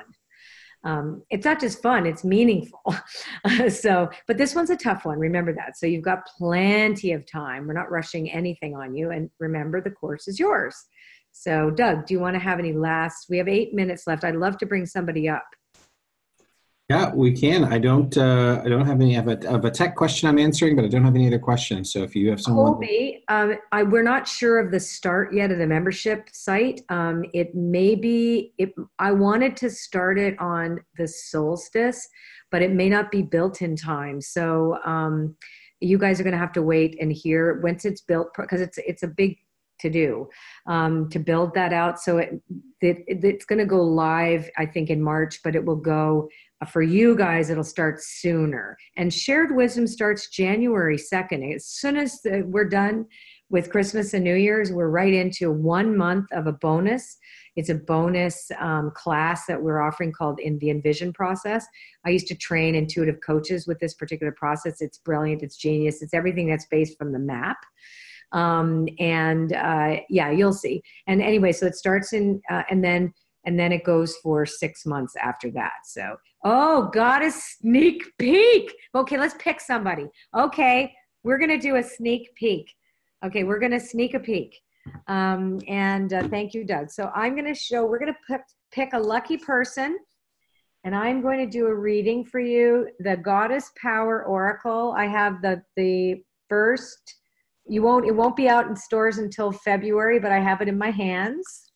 A: fun. It's not just fun, it's meaningful. But this one's a tough one. Remember that. So you've got plenty of time. We're not rushing anything on you. And remember, the course is yours. So Doug, do you want to have any we have 8 minutes left. I'd love to bring somebody up.
B: Yeah, we can. I don't have any of a tech question I'm answering, but I don't have any other questions. So if you have someone,
A: Colby, we're not sure of the start yet of the membership site. It may be. I wanted to start it on the solstice, but it may not be built in time. So you guys are going to have to wait and hear once it's built, because it's a big to do to build that out. So it's going to go live, I think, in March, but it will go. For you guys, it'll start sooner. And Shared Wisdom starts January 2nd. As soon as we're done with Christmas and New Year's, we're right into 1 month of a bonus. It's a bonus class that we're offering called the Envision process. I used to train intuitive coaches with this particular process. It's brilliant. It's genius. It's everything that's based from the map. Yeah, you'll see. And anyway, so it starts and then it goes for 6 months after that. So, oh, got a sneak peek. Okay, let's pick somebody. Okay, we're going to do a sneak peek. Okay, we're going to sneak a peek. Thank you, Doug. So we're going to pick a lucky person, and I'm going to do a reading for you. The Goddess Power Oracle. I have the first, it won't be out in stores until February, but I have it in my hands.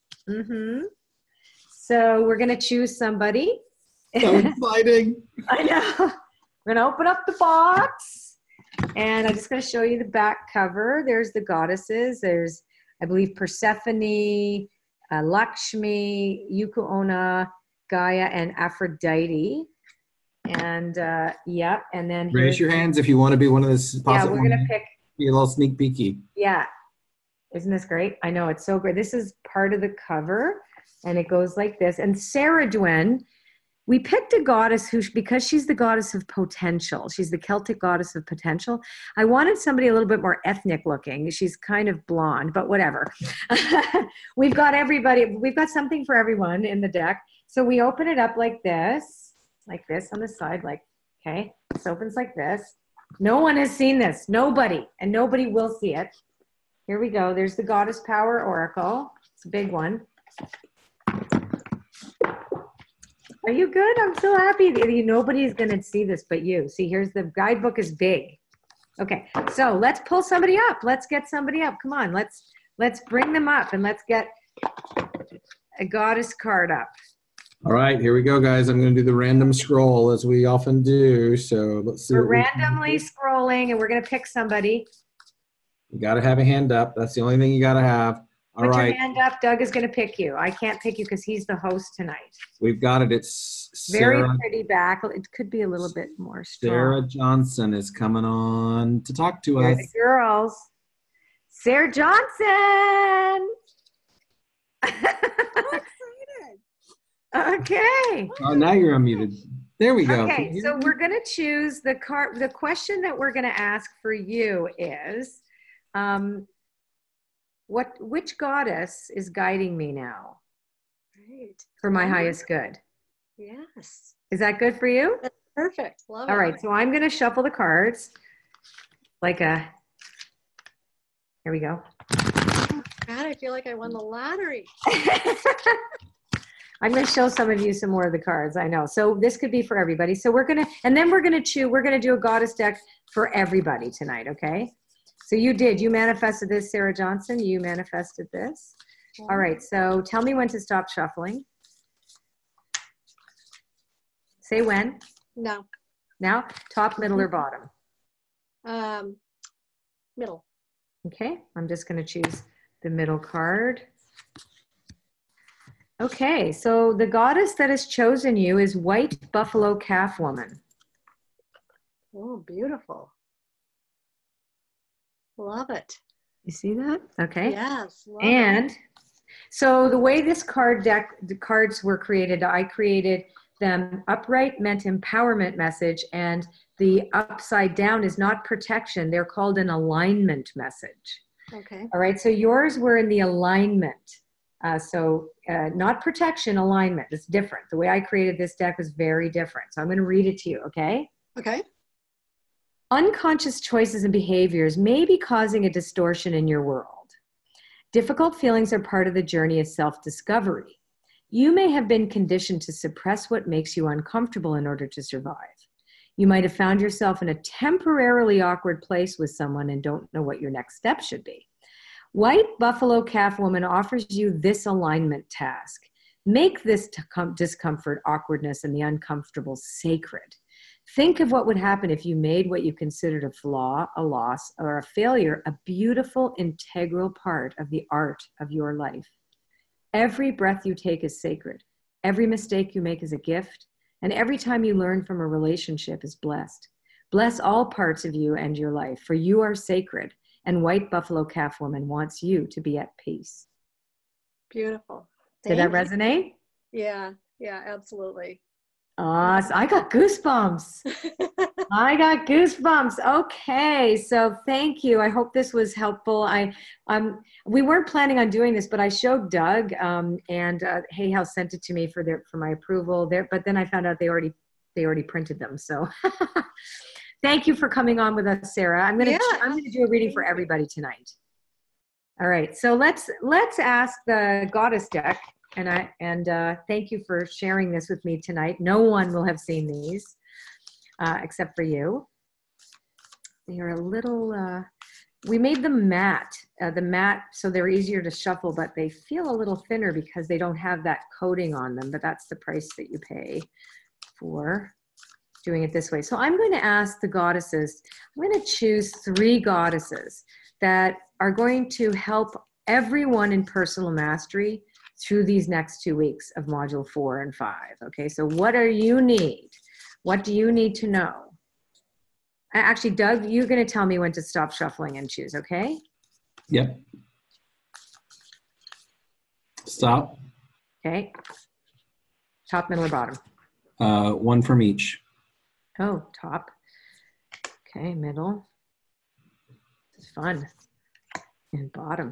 A: So we're going to choose somebody.
B: So exciting.
A: I know. We're going to open up the box, and I'm just going to show you the back cover. There's the goddesses. There's, I believe, Persephone, Lakshmi, Yuko-onna, Gaia, and Aphrodite. And yep. And then
B: Raise your hands if you want to be one of this.
A: Yeah, we're going to pick.
B: Be a little sneak peeky.
A: Yeah. Isn't this great? I know, it's so great. This is part of the cover, and it goes like this. And Sarah Dwen, we picked a goddess because she's the goddess of potential. She's the Celtic goddess of potential. I wanted somebody a little bit more ethnic looking. She's kind of blonde, but whatever. We've got everybody. We've got something for everyone in the deck. So we open it up like this on the side, okay. This opens like this. No one has seen this. Nobody. And nobody will see it. Here we go. There's the Goddess Power Oracle. It's a big one. Are you good? I'm so happy. Nobody's going to see this but you. See, here's the guidebook is big. Okay, so let's pull somebody up. Let's get somebody up. Come on, let's bring them up, and let's get a goddess card up.
B: All right, here we go, guys. I'm going to do the random scroll as we often do. So let's see.
A: We're randomly scrolling, and we're going to pick somebody.
B: You got to have a hand up. That's the only thing you got to have. All right.
A: Put your hand up. Doug is going to pick you. I can't pick you because he's the host tonight.
B: We've got it. It's
A: very
B: Sarah,
A: pretty back. It could be a little bit more strong.
B: Sarah Johnson is coming on to talk to us.
A: The girls. Sarah Johnson. Okay.
B: Oh, now you're unmuted. There we go.
A: Okay, so we're going to choose the card. The question that we're going to ask for you is, which goddess is guiding me now?
E: Right.
A: For my highest good.
E: Yes.
A: Is that good for you?
E: That's perfect. Love it.
A: All right, so I'm going to shuffle the cards here we go.
E: Oh, God, I feel like I won the lottery.
A: I'm going to show some of you some more of the cards. I know. So this could be for everybody. So we're going to do a goddess deck for everybody tonight. Okay. So you manifested this, Sarah Johnson. You manifested this.
E: Yeah.
A: All right. So tell me when to stop shuffling. Say when.
E: No.
A: Now, top, middle, or bottom?
E: Middle.
A: Okay. I'm just going to choose the middle card. Okay, so the goddess that has chosen you is White Buffalo Calf Woman.
E: Oh, beautiful. Love it.
A: You see that? Okay.
E: Yes.
A: And so the way this card deck, the cards were created, I created them upright meant empowerment message, and the upside down is not protection. They're called an alignment message.
E: Okay.
A: All right, so yours were in the alignment. Not protection, alignment. It's different. The way I created this deck was very different. So I'm going to read it to you, okay?
E: Okay.
A: Unconscious choices and behaviors may be causing a distortion in your world. Difficult feelings are part of the journey of self-discovery. You may have been conditioned to suppress what makes you uncomfortable in order to survive. You might have found yourself in a temporarily awkward place with someone and don't know what your next step should be. White Buffalo Calf Woman offers you this alignment task. Make this discomfort, awkwardness, and the uncomfortable sacred. Think of what would happen if you made what you considered a flaw, a loss, or a failure a beautiful, integral part of the art of your life. Every breath you take is sacred. Every mistake you make is a gift. And every time you learn from a relationship is blessed. Bless all parts of you and your life, for you are sacred. And White Buffalo Calf Woman wants you to be at peace.
E: Beautiful.
A: Did that resonate?
E: Yeah, absolutely.
A: Awesome. I got goosebumps. I got goosebumps. Okay, so thank you. I hope this was helpful. We weren't planning on doing this, but I showed Doug, and Hay House sent it to me for my approval there. But then I found out they already printed them. So thank you for coming on with us, Sarah. I'm gonna do a reading for everybody tonight. All right, so let's ask the Goddess deck. And thank you for sharing this with me tonight. No one will have seen these except for you. They are a little, we made them matte. The matte, so they're easier to shuffle, but they feel a little thinner because they don't have that coating on them, but that's the price that you pay for doing it this way. So I'm going to ask the goddesses, I'm going to choose 3 goddesses that are going to help everyone in personal mastery through these next 2 weeks of module 4 and 5. Okay, so what do you need? What do you need to know? Actually, Doug, you're going to tell me when to stop shuffling and choose, okay?
B: Yep. Stop.
A: Okay. Top, middle, or bottom?
B: 1 from each.
A: Oh, top. Okay, middle. This is fun. And bottom.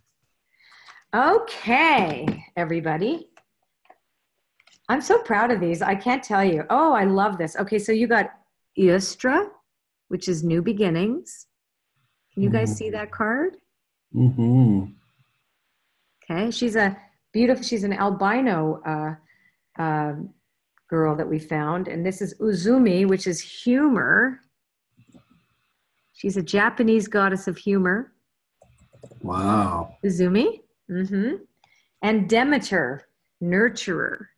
A: Okay, everybody. I'm so proud of these. I can't tell you. Oh, I love this. Okay, so you got Eostra, which is new beginnings. Can you guys see that card?
B: Mm-hmm.
A: Okay, she's an albino girl that we found. And this is Uzumi, which is humor. She's a Japanese goddess of humor.
B: Wow.
A: Uzumi. Mm-hmm. And Demeter, nurturer.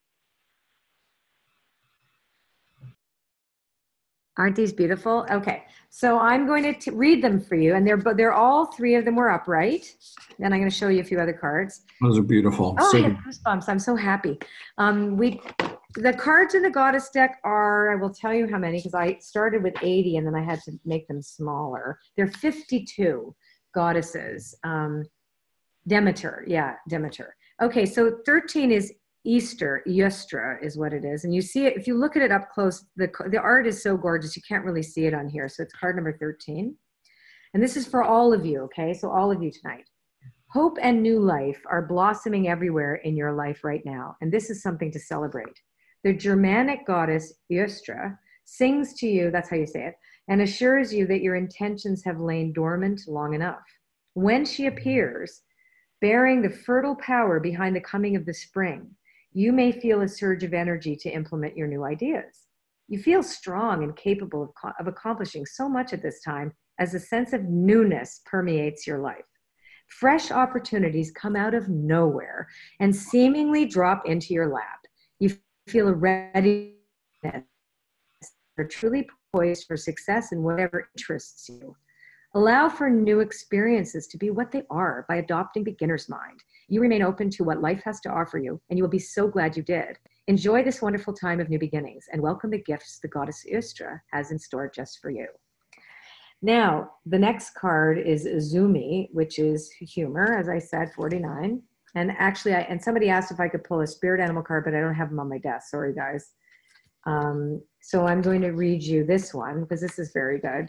A: Aren't these beautiful? Okay, so I'm going to read them for you, and they're all 3 of them were upright. Then I'm going to show you a few other cards.
B: Those are beautiful.
A: Oh,
B: So
A: I have goosebumps. I'm so happy. The cards in the Goddess deck are, I will tell you how many, because I started with 80 and then I had to make them smaller. They're 52 goddesses. Demeter, yeah, Demeter. Okay, so 13 is Easter, Eostra is what it is. And you see it, if you look at it up close, the art is so gorgeous, you can't really see it on here. So it's card number 13. And this is for all of you, okay? So all of you tonight. Hope and new life are blossoming everywhere in your life right now. And this is something to celebrate. The Germanic goddess Eostra sings to you, that's how you say it, and assures you that your intentions have lain dormant long enough. When she appears, bearing the fertile power behind the coming of the spring, you may feel a surge of energy to implement your new ideas. You feel strong and capable of accomplishing so much at this time as a sense of newness permeates your life. Fresh opportunities come out of nowhere and seemingly drop into your lap. You feel a readiness. You're truly poised for success in whatever interests you. Allow for new experiences to be what they are by adopting beginner's mind. You remain open to what life has to offer you, and you will be so glad you did. Enjoy this wonderful time of new beginnings and welcome the gifts the goddess Eostra has in store just for you. Now, the next card is Uzumi, which is humor, as I said, 49. And actually, and somebody asked if I could pull a spirit animal card, but I don't have them on my desk. Sorry, guys. So I'm going to read you this one because this is very good.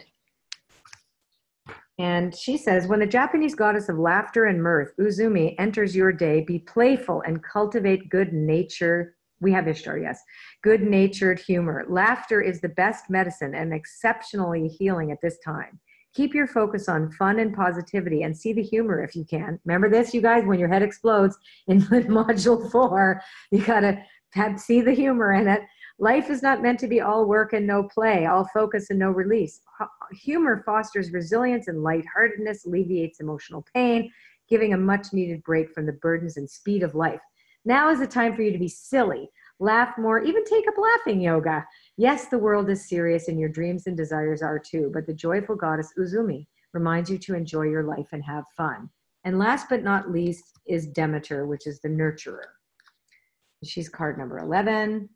A: And she says, when the Japanese goddess of laughter and mirth, Uzumi, enters your day, be playful and cultivate good nature. We have Ishtar, yes. Good-natured humor. Laughter is the best medicine and exceptionally healing at this time. Keep your focus on fun and positivity and see the humor if you can. Remember this, you guys, when your head explodes in module 4, you gotta see the humor in it. Life is not meant to be all work and no play, all focus and no release. Humor fosters resilience and lightheartedness, alleviates emotional pain, giving a much needed break from the burdens and speed of life. Now is the time for you to be silly, laugh more, even take up laughing yoga. Yes, the world is serious and your dreams and desires are too, but the joyful goddess Uzumi reminds you to enjoy your life and have fun. And last but not least is Demeter, which is the nurturer. She's card number 11.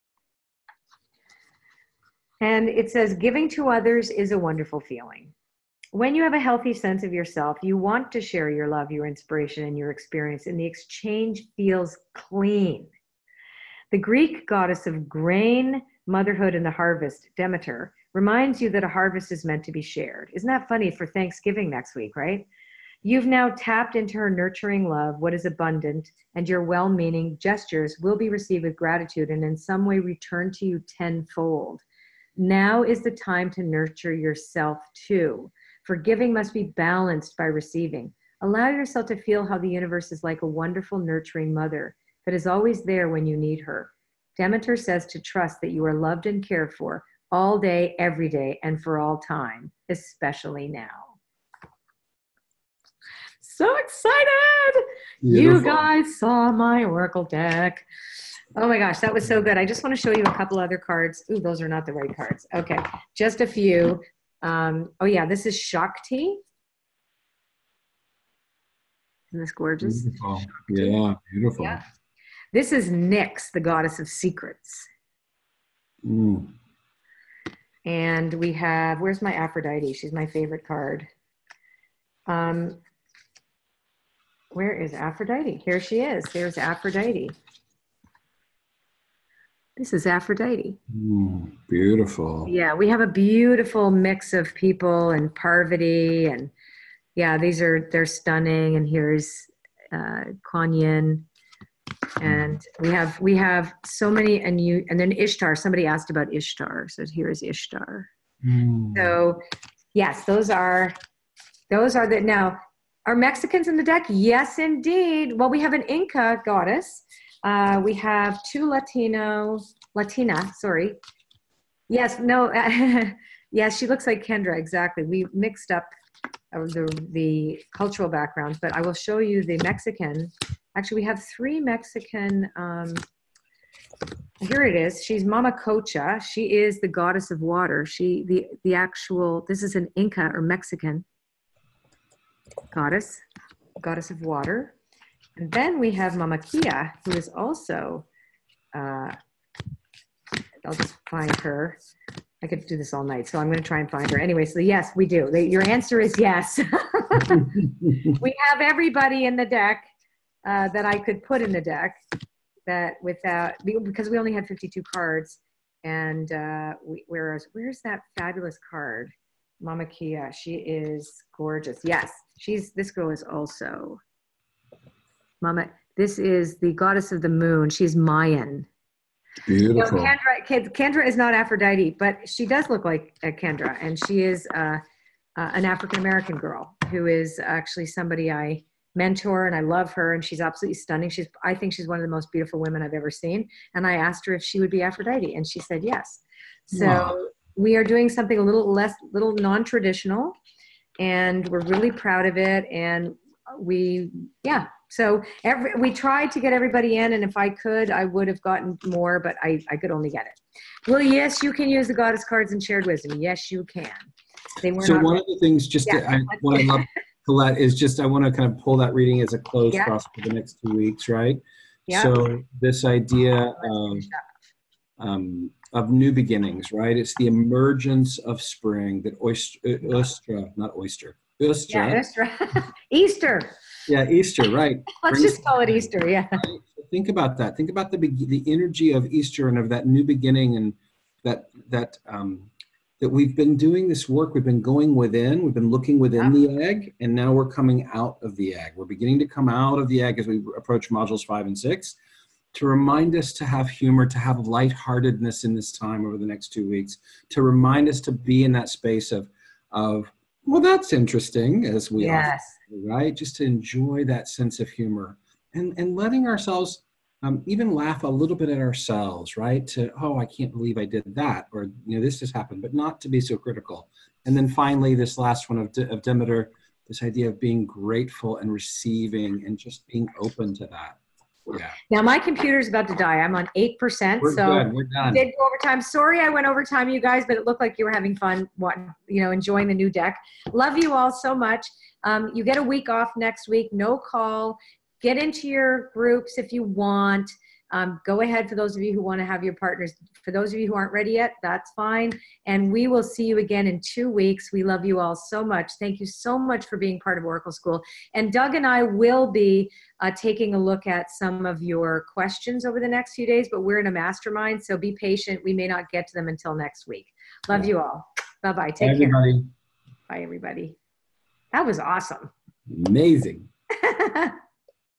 A: And it says, giving to others is a wonderful feeling. When you have a healthy sense of yourself, you want to share your love, your inspiration, and your experience, and the exchange feels clean. The Greek goddess of grain, motherhood, and the harvest, Demeter, reminds you that a harvest is meant to be shared. Isn't that funny for Thanksgiving next week, right? You've now tapped into her nurturing love, what is abundant, and your well-meaning gestures will be received with gratitude and in some way return to you tenfold. Now is the time to nurture yourself too. For giving must be balanced by receiving. Allow yourself to feel how the universe is like a wonderful nurturing mother that is always there when you need her. Demeter says to trust that you are loved and cared for all day, every day, and for all time, especially now. So excited!
B: Beautiful.
A: You guys saw my Oracle deck. Oh my gosh, that was so good. I just want to show you a couple other cards. Ooh, those are not the right cards. Okay, just a few. Oh yeah, this is Shakti. Isn't this gorgeous?
B: Beautiful. Yeah, beautiful.
A: Yeah. This is Nyx, the goddess of secrets.
B: Mm.
A: And we have, where's my Aphrodite? She's my favorite card. Where is Aphrodite? Here she is. There's Aphrodite. This is Aphrodite.
B: Mm, beautiful.
A: Yeah, we have a beautiful mix of people and Parvati, and yeah, they're stunning. And here's Kuan Yin, and we have so many, and then Ishtar. Somebody asked about Ishtar, so here is Ishtar.
B: Mm.
A: So yes, those are the now. Are Mexicans in the deck? Yes, indeed. Well, we have an Inca goddess. We have two Latina, sorry. Yes, no, yes, she looks like Kendra, exactly. We mixed up the cultural backgrounds, but I will show you the Mexican. Actually, we have three Mexican, here it is. She's Mama Cocha. She is the goddess of water. This is an Inca or Mexican goddess of water. And then we have Mama Kia, who is also, I'll just find her. I could do this all night, so I'm going to try and find her. Anyway, so yes, we do. Your answer is yes. We have everybody in the deck that I could put in the deck because we only had 52 cards. And where's that fabulous card? Mama Kia, she is gorgeous. Yes, this girl is also Mama. This is the goddess of the moon. She's Mayan.
B: Beautiful.
A: So Kendra is not Aphrodite, but she does look like Kendra, and she is an African-American girl who is actually somebody I mentor, and I love her, and she's absolutely stunning. I think she's one of the most beautiful women I've ever seen, and I asked her if she would be Aphrodite, and she said yes. So
B: Wow.
A: We are doing something a little non-traditional, and we're really proud of it, and so we tried to get everybody in, and if I could, I would have gotten more, but I could only get it. Well, yes, you can use the goddess cards in shared wisdom. Yes, you can.
B: So one of the things what I love, Colette, is just I want to kind of pull that reading as a close for us for the next 2 weeks, right?
A: Yeah.
B: So this idea of new beginnings, right? It's the emergence of spring that Easter.
A: Yeah, Easter.
B: Yeah, Easter, right.
A: Let's just call it Easter, yeah.
B: Right? So think about that. Think about the energy of Easter and of that new beginning, and that we've been doing this work. We've been going within. We've been looking within the egg, and now we're coming out of the egg. We're beginning to come out of the egg as we approach modules 5 and 6, to remind us to have humor, to have lightheartedness in this time over the next 2 weeks, to remind us to be in that space of well, that's interesting, as we often do, right? Just to enjoy that sense of humor and letting ourselves even laugh a little bit at ourselves, right? I can't believe I did that, or this has happened, but not to be so critical. And then finally, this last one of Demeter, this idea of being grateful and receiving and just being open to that. Yeah.
A: Now my computer's about to die. I'm on 8%.
B: We're good. We're done.
A: Did go overtime. Sorry I went overtime, you guys, but it looked like you were having fun, enjoying the new deck. Love you all so much. You get a week off next week. No call. Get into your groups if you want. Go ahead for those of you who want to have your partners. For those of you who aren't ready yet, that's fine. And we will see you again in 2 weeks. We love you all so much. Thank you so much for being part of Oracle School. And Doug and I will be taking a look at some of your questions over the next few days, but we're in a mastermind, so be patient. We may not get to them until next week. Love you all. Bye-bye. Take care.
B: Everybody.
A: Bye, everybody. That was awesome.
B: Amazing.